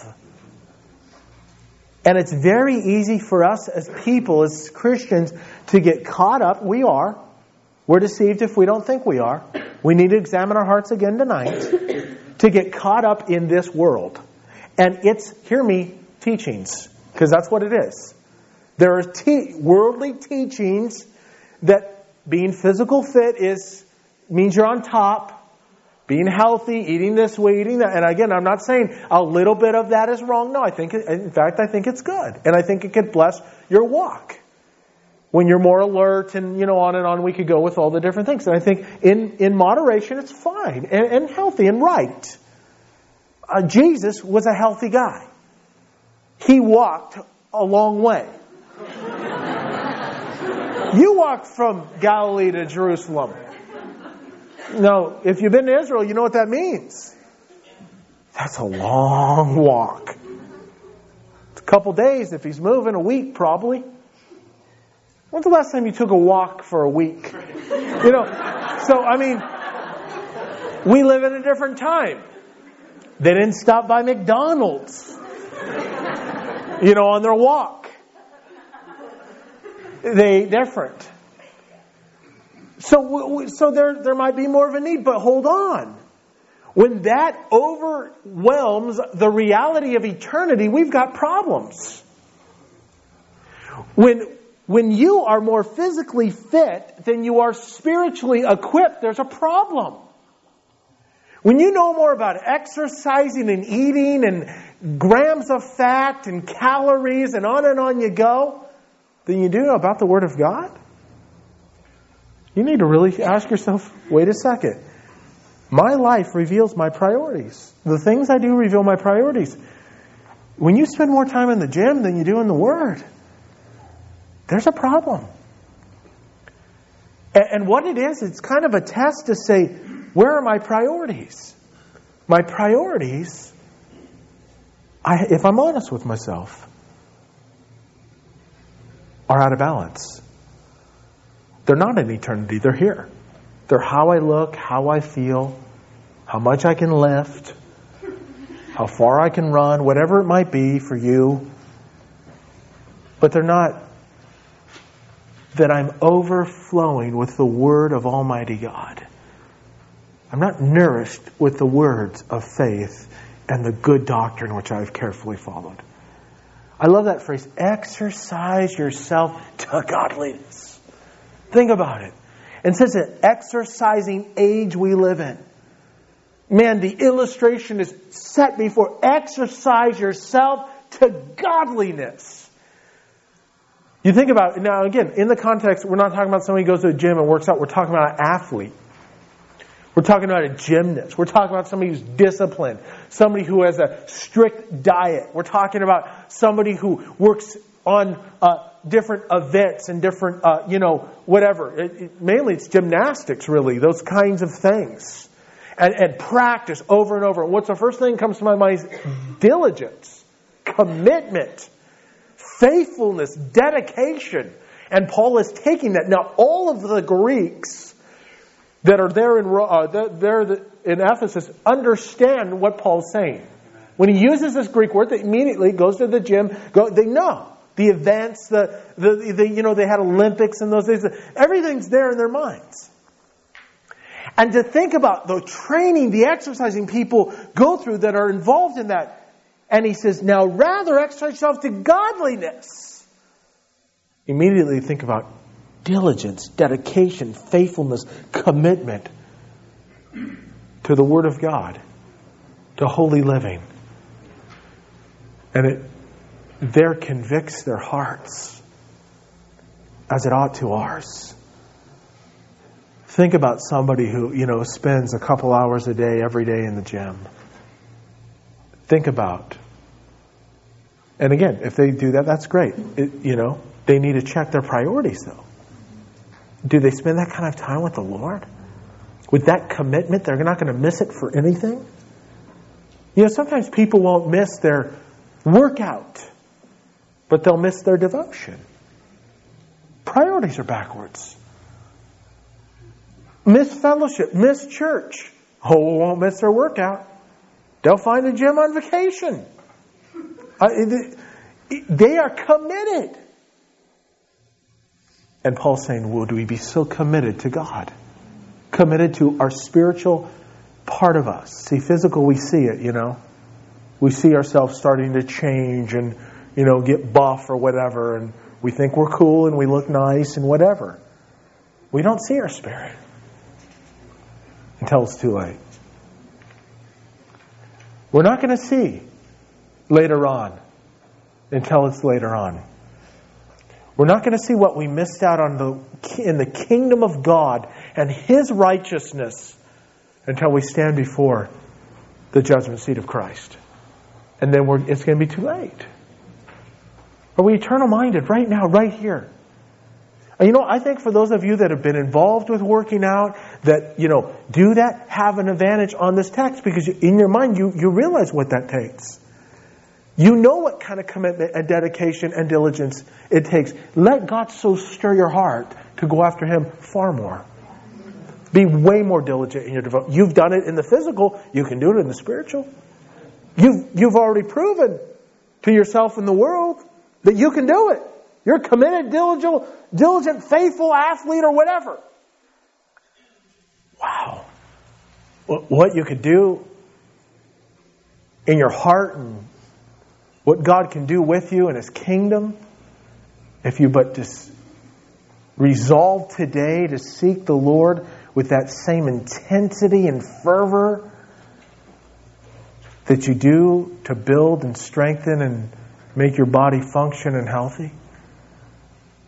And it's very easy for us as people, as Christians, to get caught up. We're deceived if we don't think we are. We need to examine our hearts again tonight to get caught up in this world. And it's, hear me, teachings. Because that's what it is. There are worldly teachings that being physical fit means you're on top. Being healthy, eating this way, eating that. And again, I'm not saying a little bit of that is wrong. No, in fact, I think it's good. And I think it could bless your walk. When you're more alert and, on and on, we could go with all the different things. And I think in moderation, it's fine and healthy and right. Jesus was a healthy guy. He walked a long way. You walked from Galilee to Jerusalem. Now, if you've been to Israel, you know what that means. That's a long walk. It's a couple days if he's moving, a week probably. When's the last time you took a walk for a week? We live in a different time. They didn't stop by McDonald's, on their walk. Different. So there might be more of a need, but hold on. When that overwhelms the reality of eternity, we've got problems. When you are more physically fit than you are spiritually equipped, there's a problem. When you know more about exercising and eating and grams of fat and calories and on you go, than you do about the Word of God? You need to really ask yourself, wait a second. My life reveals my priorities. The things I do reveal my priorities. When you spend more time in the gym than you do in the Word, there's a problem. And what it is, it's kind of a test to say, where are my priorities? My priorities, if I'm honest with myself, are out of balance. They're not in eternity, they're here. They're how I look, how I feel, how much I can lift, how far I can run, whatever it might be for you. But they're not that I'm overflowing with the Word of Almighty God. I'm not nourished with the words of faith and the good doctrine which I've carefully followed. I love that phrase, exercise yourself to godliness. Think about it. And since an exercising age we live in, man, the illustration is set before exercise yourself to godliness. You think about it, now again, in the context, we're not talking about somebody who goes to a gym and works out. We're talking about an athlete. We're talking about a gymnast. We're talking about somebody who's disciplined. Somebody who has a strict diet. We're talking about somebody who works on different events and different, whatever. Mainly it's gymnastics, really. Those kinds of things. And practice over and over. What's the first thing that comes to my mind is diligence, commitment, faithfulness, dedication. And Paul is taking that. Now, all of the Greeks that are there in Ephesus understand what Paul's saying. When he uses this Greek word, they immediately goes to the gym. They know the events. They had Olympics in those days. Everything's there in their minds. And to think about the training, the exercising people go through that are involved in that. And he says, now rather exercise yourself to godliness. Immediately think about diligence, dedication, faithfulness, commitment to the Word of God, to holy living. And it there convicts their hearts as it ought to ours. Think about somebody who, spends a couple hours a day, every day in the gym. Think about. And again, if they do that, that's great. They need to check their priorities, though. Do they spend that kind of time with the Lord? With that commitment, they're not going to miss it for anything? Sometimes people won't miss their workout, but they'll miss their devotion. Priorities are backwards. Miss fellowship, miss church. Won't miss their workout. They'll find a gym on vacation. They are committed. And Paul's saying, would we be so committed to God? Committed to our spiritual part of us. See, physical, we see it, We see ourselves starting to change and, get buff or whatever. And we think we're cool and we look nice and whatever. We don't see our spirit until it's too late. We're not going to see later on until it's later on. We're not going to see what we missed out on in the kingdom of God and His righteousness until we stand before the judgment seat of Christ. And then it's going to be too late. Are we eternal minded right now, right here? And I think for those of you that have been involved with working out, that, do that, have an advantage on this text, because in your mind, you realize what that takes. You know what kind of commitment and dedication and diligence it takes. Let God so stir your heart to go after Him far more. Be way more diligent in your devotion. You've done it in the physical, you can do it in the spiritual. You've already proven to yourself and the world that you can do it. You're a committed, diligent, faithful athlete or whatever. Wow. What you could do in your heart and what God can do with you in His kingdom if you but just resolve today to seek the Lord with that same intensity and fervor that you do to build and strengthen and make your body function and healthy.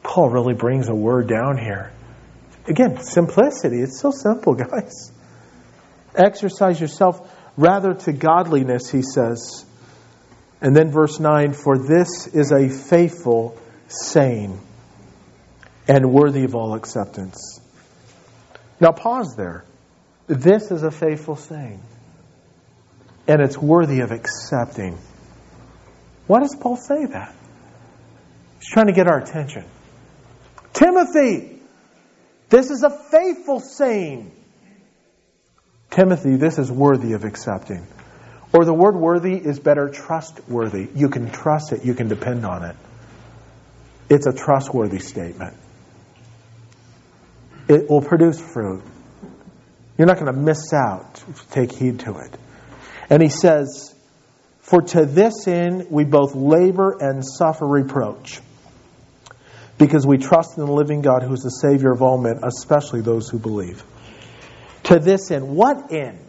Paul really brings a word down here. Again, simplicity. It's so simple, guys. Exercise yourself rather to godliness, he says. And then verse 9, for this is a faithful saying and worthy of all acceptance. Now pause there. This is a faithful saying. And it's worthy of accepting. Why does Paul say that? He's trying to get our attention. Timothy, this is a faithful saying. Timothy, this is worthy of accepting. Or the word worthy is better, trustworthy. You can trust it. You can depend on it. It's a trustworthy statement. It will produce fruit. You're not going to miss out if you take heed to it. And he says, for to this end we both labor and suffer reproach, because we trust in the living God who is the Savior of all men, especially those who believe. To this end. What end?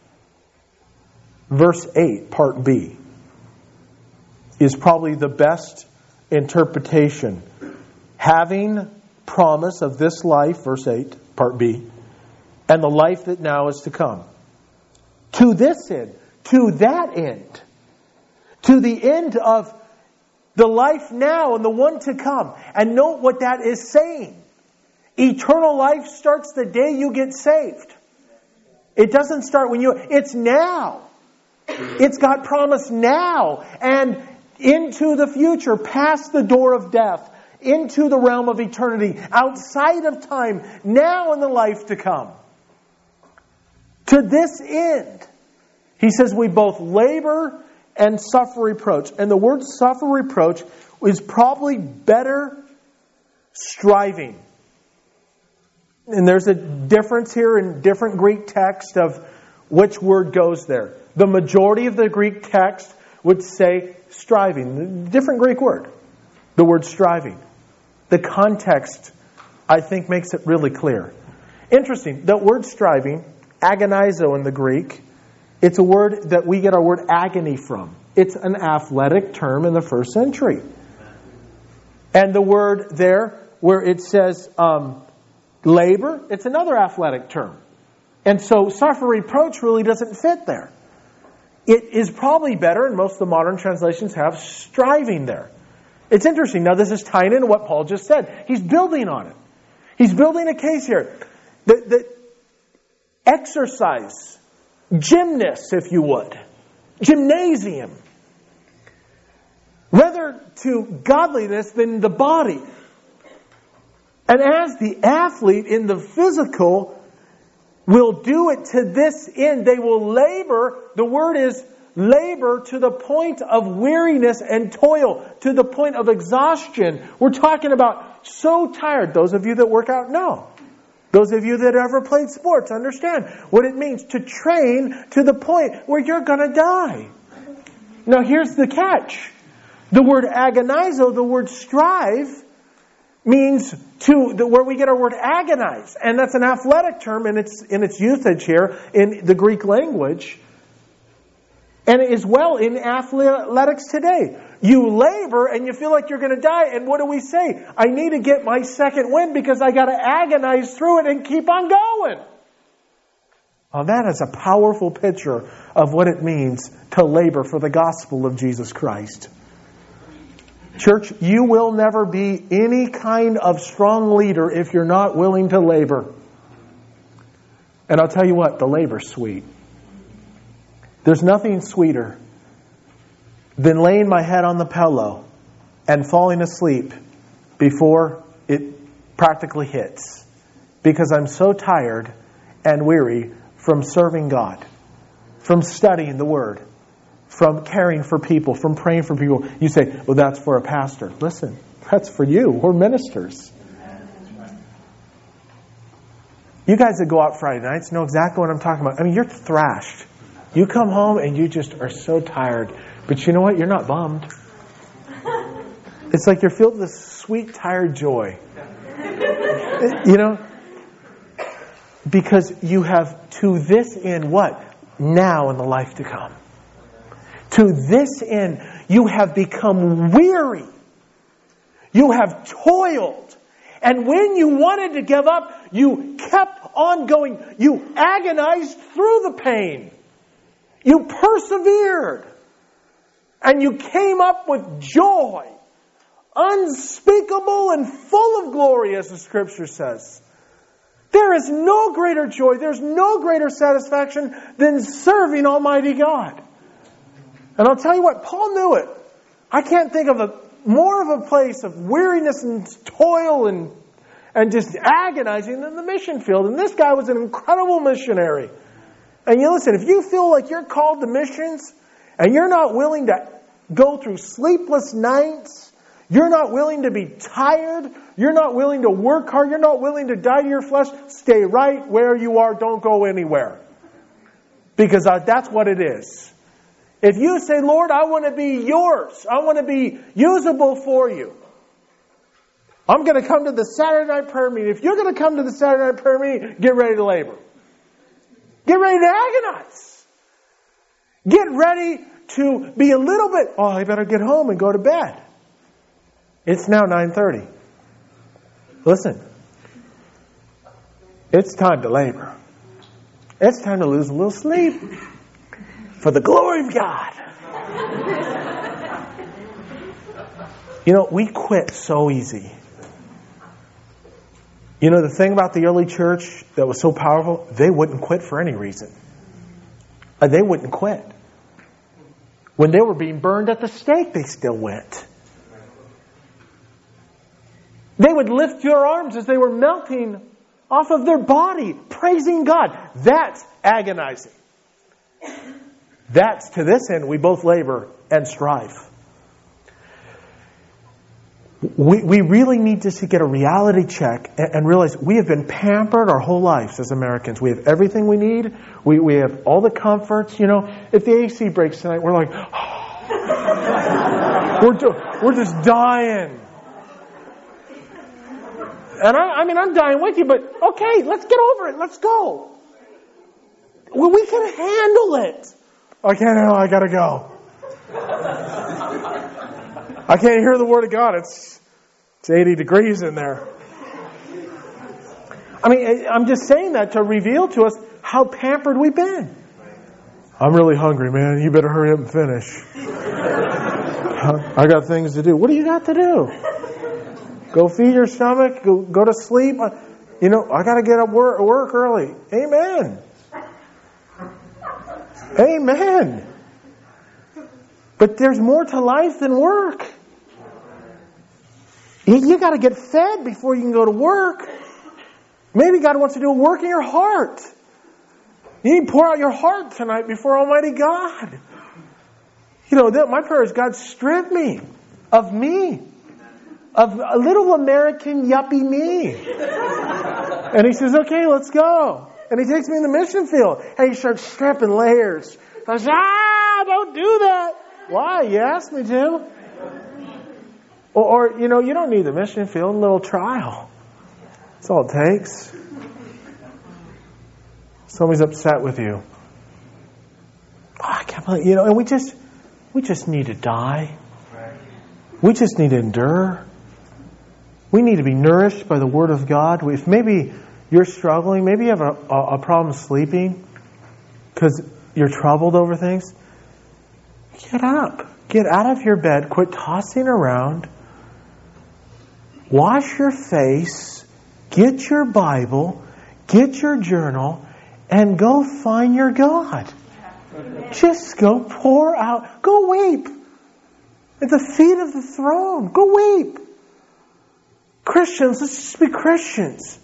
Verse 8, part B, is probably the best interpretation. Having promise of this life, verse 8, part B, and the life that now is to come. To this end, to that end, to the end of the life now and the one to come. And note what that is saying. Eternal life starts the day you get saved. It doesn't start when it's now. It's got promise now and into the future, past the door of death, into the realm of eternity, outside of time, now in the life to come. To this end, he says we both labor and suffer reproach. And the word suffer reproach is probably better striving. And there's a difference here in different Greek text of which word goes there. The majority of the Greek text would say striving. Different Greek word. The word striving. The context, I think, makes it really clear. Interesting. The word striving, agonizo in the Greek, it's a word that we get our word agony from. It's an athletic term in the first century. And the word there, where it says labor, it's another athletic term. And so suffer reproach really doesn't fit there. It is probably better, and most of the modern translations have striving there. It's interesting. Now this is tying into what Paul just said. He's building on it. He's building a case here. The exercise, gymnast, if you would, gymnasium, rather to godliness than the body. And as the athlete in the physical will do it to this end, they will labor. The word is labor to the point of weariness and toil, to the point of exhaustion. We're talking about so tired. Those of you that work out know. Those of you that ever played sports understand what it means to train to the point where you're going to die. Now here's the catch. The word agonizo, the word strive, means where we get our word agonize. And that's an athletic term in its usage here in the Greek language. And as well in athletics today. You labor and you feel like you're going to die. And what do we say? I need to get my second wind because I got to agonize through it and keep on going. Well, that is a powerful picture of what it means to labor for the gospel of Jesus Christ. Church, you will never be any kind of strong leader if you're not willing to labor. And I'll tell you what, the labor's sweet. There's nothing sweeter than laying my head on the pillow and falling asleep before it practically hits. Because I'm so tired and weary from serving God, from studying the Word, from caring for people, from praying for people. You say, well, that's for a pastor. Listen, that's for you. We're ministers. You guys that go out Friday nights know exactly what I'm talking about. I mean, you're thrashed. You come home and you just are so tired. But you know what? You're not bummed. It's like you're filled with sweet, tired joy. You know? Because you have to this end what? Now in the life to come. To this end, you have become weary. You have toiled. And when you wanted to give up, you kept on going. You agonized through the pain. You persevered. And you came up with joy. Unspeakable and full of glory, as the Scripture says. There is no greater joy, there's no greater satisfaction than serving Almighty God. And I'll tell you what, Paul knew it. I can't think of more of a place of weariness and toil and just agonizing than the mission field. And this guy was an incredible missionary. And you listen, if you feel like you're called to missions and you're not willing to go through sleepless nights, you're not willing to be tired, you're not willing to work hard, you're not willing to die to your flesh, stay right where you are, don't go anywhere. Because that's what it is. If you say, Lord, I want to be yours, I want to be usable for you, I'm going to come to the Saturday night prayer meeting. If you're going to come to the Saturday night prayer meeting, get ready to labor. Get ready to agonize. Get ready to be a little bit, I better get home and go to bed. It's now 9:30. Listen. It's time to labor. It's time to lose a little sleep for the glory of God. We quit so easy. The thing about the early church that was so powerful, they wouldn't quit for any reason. They wouldn't quit. When they were being burned at the stake, they still went. They would lift their arms as they were melting off of their body, praising God. That's agonizing. That's, to this end, we both labor and strive. We really need to get a reality check and realize we have been pampered our whole lives as Americans. We have everything we need. We have all the comforts. If the AC breaks tonight, we're like, we're just dying. And I'm dying with you, but okay, let's get over it. Let's go. Well, we can handle it. I can't handle it. I gotta go. I can't hear the Word of God. It's 80 degrees in there. I'm just saying that to reveal to us how pampered we've been. I'm really hungry, man. You better hurry up and finish. I got things to do. What do you got to do? Go feed your stomach. Go to sleep. I got to get up work early. Amen. Amen. But there's more to life than work. You got to get fed before you can go to work. Maybe God wants to do a work in your heart. You need to pour out your heart tonight before Almighty God. My prayer is, God, strip me, of a little American yuppie me. And He says, okay, let's go. And He takes me in the mission field. And He starts stripping layers. I say, don't do that. Why? You asked me to. Or you don't need the mission field, a little trial. That's all it takes. Somebody's upset with you. I can't believe, and we just need to die. We just need to endure. We need to be nourished by the Word of God. If maybe you're struggling, maybe you have a problem sleeping because you're troubled over things, get up. Get out of your bed. Quit tossing around. Wash your face. Get your Bible. Get your journal. And go find your God. Just go pour out. Go weep. At the feet of the throne. Go weep. Christians, let's just be Christians.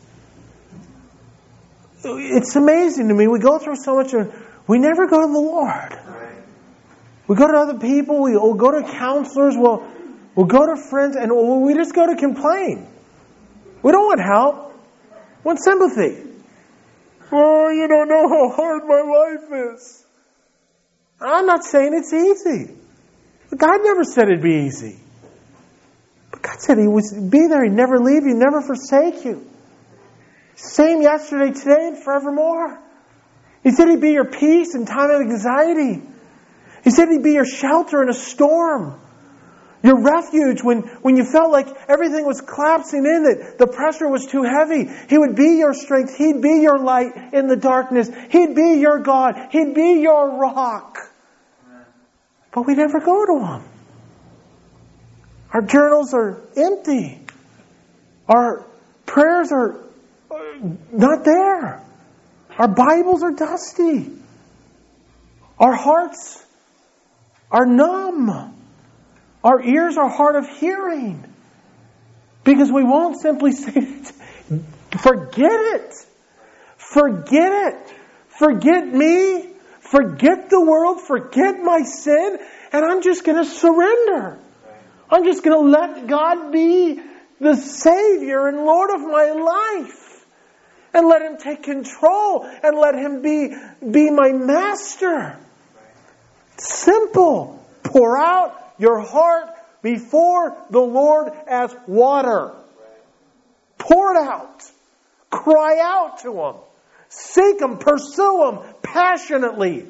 It's amazing to me. We go through so much and we never go to the Lord. We go to other people. We'll go to counselors. We'll go to friends. And we just go to complain. We don't want help. We want sympathy. Oh, you don't know how hard my life is. I'm not saying it's easy. God never said it'd be easy. But God said He would be there. He'd never leave you, never forsake you. Same yesterday, today, and forevermore. He said He'd be your peace in time of anxiety. He said He'd be your shelter in a storm. Your refuge when you felt like everything was collapsing in, that the pressure was too heavy. He would be your strength. He'd be your light in the darkness. He'd be your God. He'd be your rock. But we never go to Him. Our journals are empty. Our prayers are not there. Our Bibles are dusty. Our hearts are numb. Our ears are hard of hearing. Because we won't simply say, forget it. Forget it. Forget me. Forget the world. Forget my sin. And I'm just going to surrender. I'm just going to let God be the Savior and Lord of my life. And let Him take control. And let Him be my master. Simple. Pour out your heart before the Lord as water. Pour it out. Cry out to Him. Seek Him. Pursue Him passionately.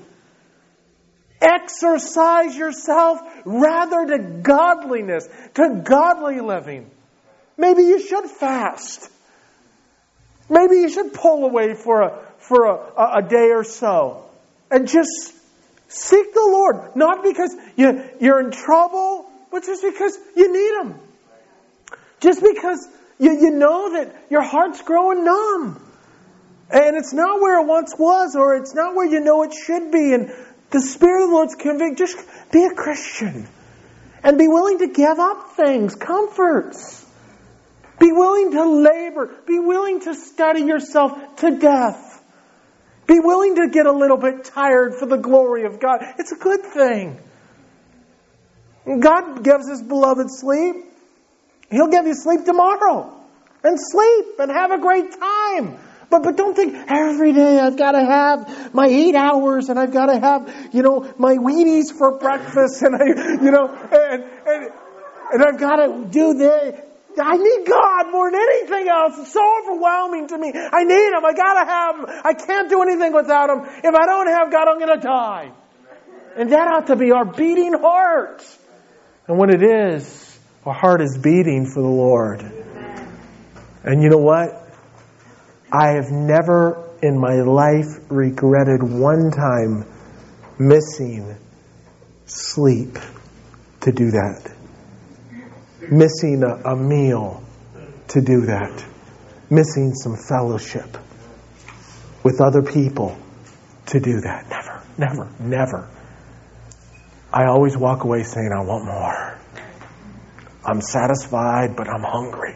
Exercise yourself rather to godliness, to godly living. Maybe you should fast. Maybe you should pull away for a day or so. And just seek the Lord. Not because you're in trouble, but just because you need Him. Just because you know that your heart's growing numb. And it's not where it once was, or it's not where you know it should be. And the Spirit of the Lord's convicting. Just be a Christian. And be willing to give up things, comforts. Be willing to labor. Be willing to study yourself to death. Be willing to get a little bit tired for the glory of God. It's a good thing. God gives His beloved sleep. He'll give you sleep tomorrow. And sleep and have a great time. But don't think every day I've got to have my 8 hours and I've got to have, my Wheaties for breakfast and and I've got to do this. I need God more than anything else. It's so overwhelming to me. I need Him. I got to have Him. I can't do anything without Him. If I don't have God, I'm going to die. And that ought to be our beating heart. And when it is, our heart is beating for the Lord. And you know what? I have never in my life regretted one time missing sleep to do that. Missing a meal to do that. Missing some fellowship with other people to do that. Never. I always walk away saying, I want more. I'm satisfied, but I'm hungry.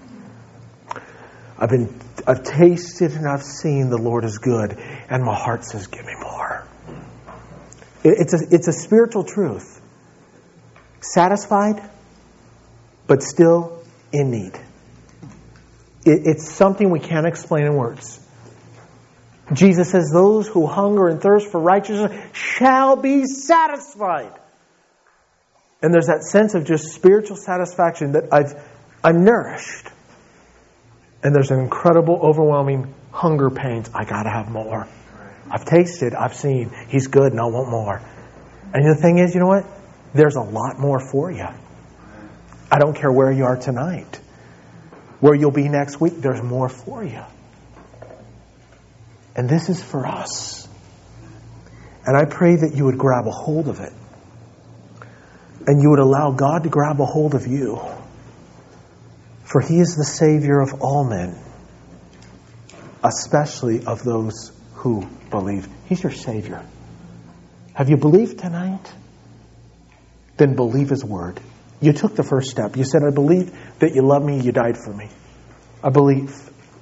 I've tasted and I've seen the Lord is good, and my heart says, give me more. It's a spiritual truth. Satisfied, but still in need. It's something we can't explain in words. Jesus says, those who hunger and thirst for righteousness shall be satisfied. And there's that sense of just spiritual satisfaction that I'm nourished. And there's an incredible, overwhelming hunger pains. I got to have more. I've tasted, I've seen. He's good and I want more. And the thing is, you know what? There's a lot more for you. I don't care where you are tonight. Where you'll be next week, there's more for you. And this is for us. And I pray that you would grab a hold of it. And you would allow God to grab a hold of you. For He is the Savior of all men. Especially of those who believe. He's your Savior. Have you believed tonight? Then believe His Word. You took the first step. You said, I believe that you love me, you died for me. I believe.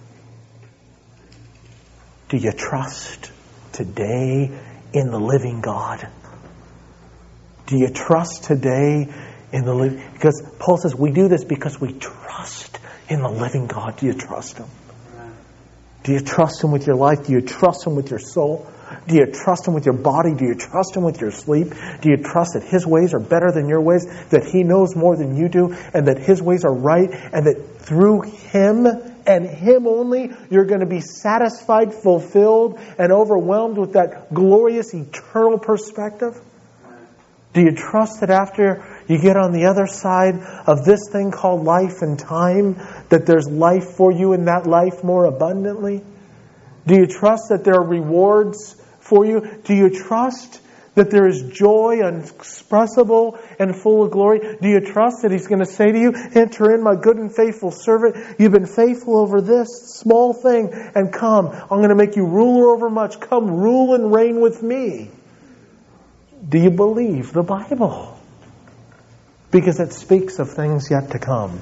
Do you trust today in the living God? Do you trust today in the living? Because Paul says we do this because we trust in the living God. Do you trust Him? Do you trust Him with your life? Do you trust Him with your soul? Do you trust Him with your body? Do you trust Him with your sleep? Do you trust that His ways are better than your ways? That He knows more than you do? And that His ways are right? And that through Him and Him only, you're going to be satisfied, fulfilled, and overwhelmed with that glorious eternal perspective? Do you trust that after you get on the other side of this thing called life and time, that there's life for you in that life more abundantly? Do you trust that there are rewards for you? Do you trust that there is joy inexpressible and full of glory? Do you trust that He's going to say to you, enter in, my good and faithful servant. You've been faithful over this small thing, and come, I'm going to make you ruler over much. Come rule and reign with me. Do you believe the Bible? Because it speaks of things yet to come.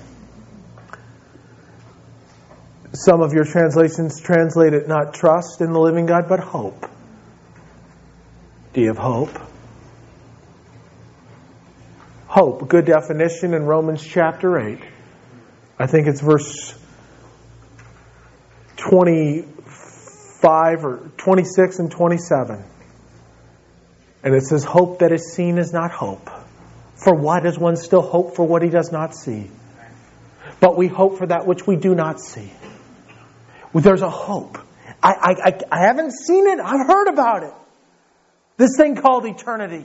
Some of your translations translate it not trust in the living God, but hope. Do you have hope? Hope, good definition in Romans chapter 8. I think it's verse 25 or 26 and 27. And it says, hope that is seen is not hope. For why does one still hope for what he does not see? But we hope for that which we do not see. Well, there's a hope. I haven't seen it. I've heard about it. This thing called eternity.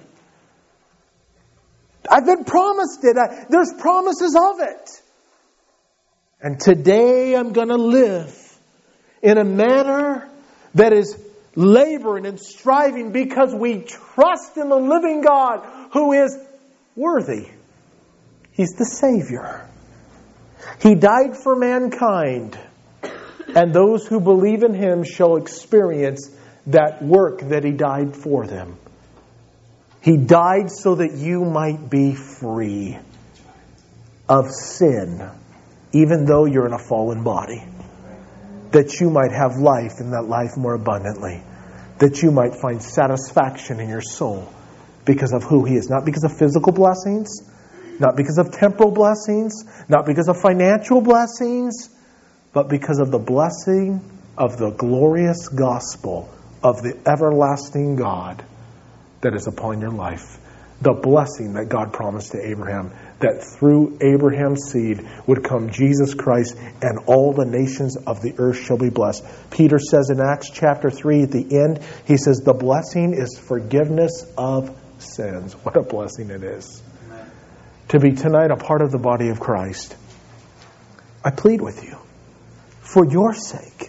I've been promised it. There's promises of it. And today I'm going to live in a manner that is laboring and striving because we trust in the living God who is worthy. He's the Savior. He died for mankind. And those who believe in Him shall experience that work that He died for them. He died so that you might be free of sin, even though you're in a fallen body. That you might have life, and that life more abundantly. That you might find satisfaction in your soul because of who He is. Not because of physical blessings, not because of temporal blessings, not because of financial blessings, but because of the blessing of the glorious gospel of the everlasting God that is upon your life. The blessing that God promised to Abraham, that through Abraham's seed would come Jesus Christ, and all the nations of the earth shall be blessed. Peter says in Acts chapter 3 at the end, he says, the blessing is forgiveness of sins. What a blessing it is. Amen. To be tonight a part of the body of Christ. I plead with you, for your sake,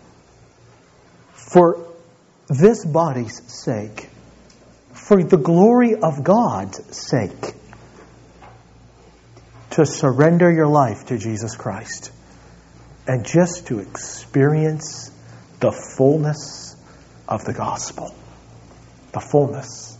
for this body's sake, for the glory of God's sake, to surrender your life to Jesus Christ and just to experience the fullness of the gospel. The fullness.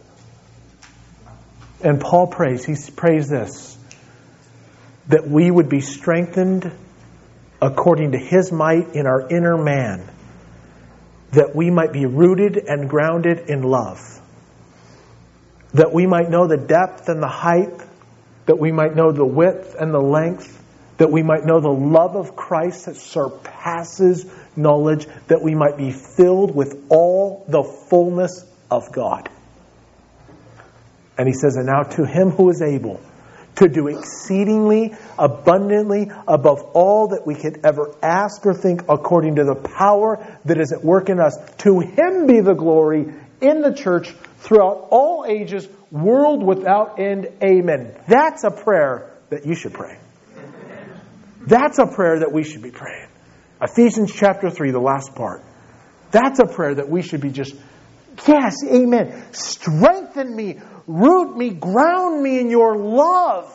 And Paul prays, he prays this, that we would be strengthened according to His might in our inner man, that we might be rooted and grounded in love, that we might know the depth and the height, that we might know the width and the length, that we might know the love of Christ that surpasses knowledge, that we might be filled with all the fullness of God. And he says, and now to Him who is able to do exceedingly abundantly above all that we could ever ask or think, according to the power that is at work in us. To Him be the glory in the church throughout all ages, world without end. Amen. That's a prayer that you should pray. That's a prayer that we should be praying. Ephesians chapter 3, the last part. That's a prayer that we should be just, yes, amen. Strengthen me, root me, ground me in your love.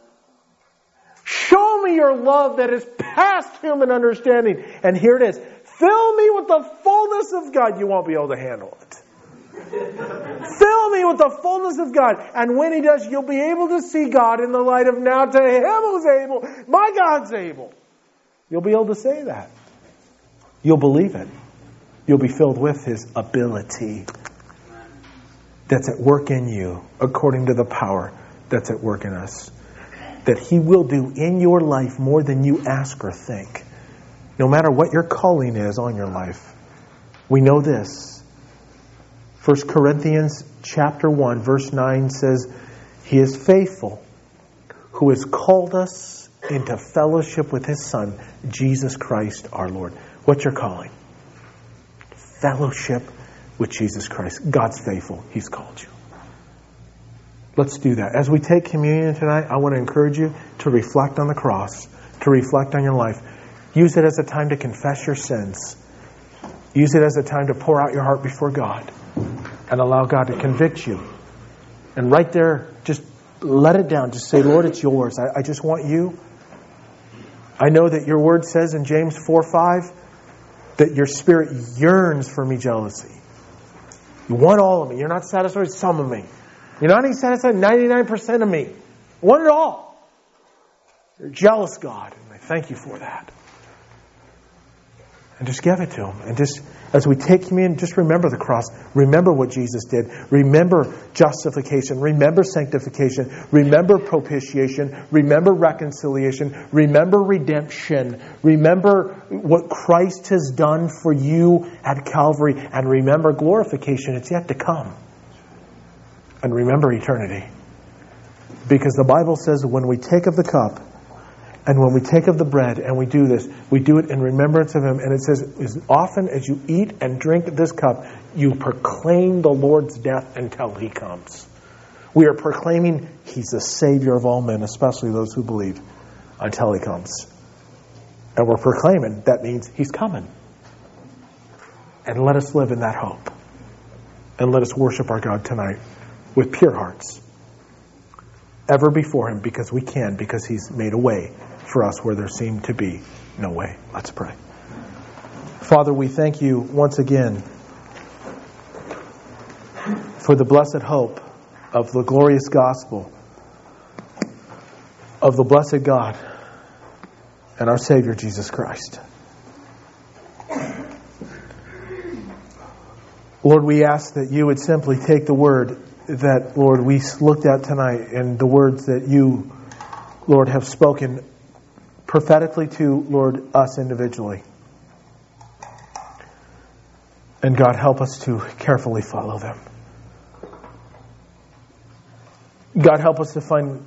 Show me your love that is past human understanding. And here it is. Fill me with the fullness of God. You won't be able to handle it. Fill me with the fullness of God. And when He does, you'll be able to see God in the light of now to Him who's able. My God's able. You'll be able to say that. You'll believe it. You'll be filled with His ability that's at work in you, according to the power that's at work in us. That He will do in your life more than you ask or think. No matter what your calling is on your life. We know this. 1 Corinthians chapter 1 verse 9 says, He is faithful who has called us into fellowship with His Son, Jesus Christ our Lord. What's your calling? Fellowship with Jesus Christ. God's faithful. He's called you. Let's do that. As we take communion tonight, I want to encourage you to reflect on the cross, to reflect on your life. Use it as a time to confess your sins. Use it as a time to pour out your heart before God and allow God to convict you. And right there, just let it down. Just say, Lord, it's yours. I just want you. I know that your word says in James 4:5 that your spirit yearns for me jealousy. You want all of me. You're not satisfied with some of me. You're not even satisfied with 99% of me. You want it all. You're jealous, God. And I thank you for that. And just give it to Him. And just, as we take communion, just remember the cross. Remember what Jesus did. Remember justification. Remember sanctification. Remember propitiation. Remember reconciliation. Remember redemption. Remember what Christ has done for you at Calvary. And remember glorification. It's yet to come. And remember eternity. Because the Bible says when we take of the cup, and when we take of the bread and we do this, we do it in remembrance of Him. And it says, as often as you eat and drink this cup, you proclaim the Lord's death until He comes. We are proclaiming He's the Savior of all men, especially those who believe, until He comes. And we're proclaiming that means He's coming. And let us live in that hope. And let us worship our God tonight with pure hearts. Ever before Him, because we can, because He's made a way for us where there seemed to be no way. Let's pray. Father, we thank you once again for the blessed hope of the glorious gospel of the blessed God and our Savior Jesus Christ. Lord, we ask that you would simply take the word that, Lord, we looked at tonight and the words that you, Lord, have spoken prophetically to, Lord, us individually. And God, help us to carefully follow them. God, help us to find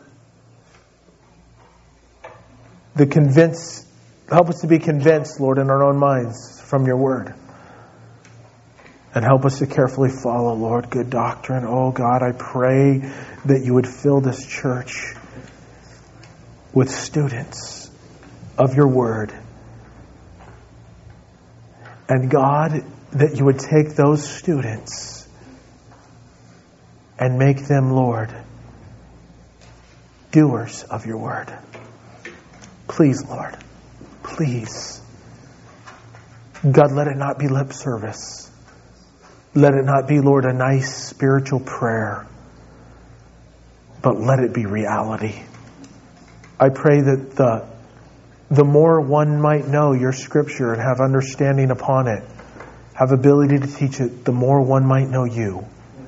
help us to be convinced, Lord, in our own minds from your word. And help us to carefully follow, Lord, good doctrine. Oh God, I pray that you would fill this church with students of your word. And God, that you would take those students and make them, Lord, doers of your word. Please, Lord, please. God, let it not be lip service. Let it not be, Lord, a nice spiritual prayer, but let it be reality. I pray that the more one might know your scripture and have understanding upon it, have ability to teach it, the more one might know you.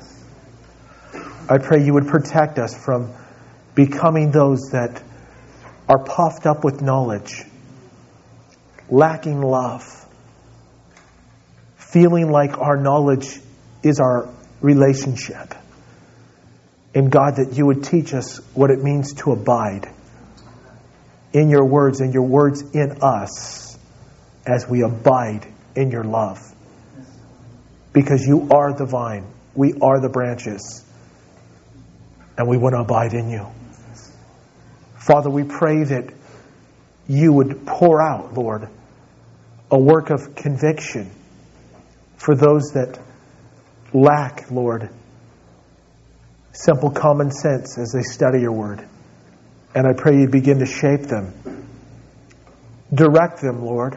I pray you would protect us from becoming those that are puffed up with knowledge, lacking love, feeling like our knowledge is our relationship. And God, that you would teach us what it means to abide in your words and your words in us as we abide in your love. Because you are the vine, we are the branches, and we want to abide in you. Father, we pray that you would pour out, Lord, a work of conviction for those that lack, Lord, simple common sense as they study your word. And I pray you begin to shape them. Direct them, Lord.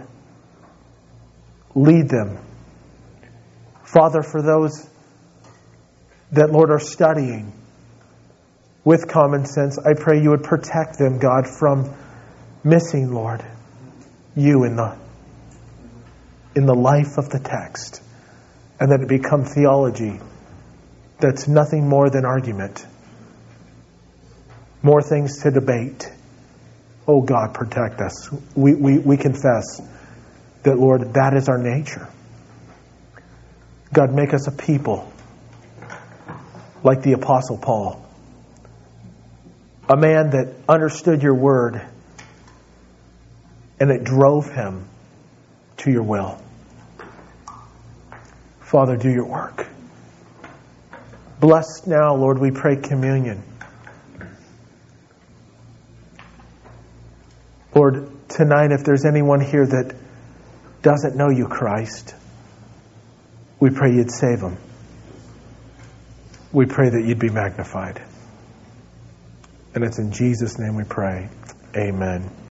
Lead them. Father, for those that, Lord, are studying with common sense, I pray you would protect them, God, from missing, Lord, you in the life of the text. And that it become theology that's nothing more than argument. More things to debate. Oh God, protect us. We confess that, Lord, that is our nature. God, make us a people like the Apostle Paul. A man that understood your word and it drove him to your will. Father, do your work. Bless now, Lord, we pray communion. Lord, tonight if there's anyone here that doesn't know you, Christ, we pray you'd save them. We pray that you'd be magnified. And it's in Jesus' name we pray. Amen.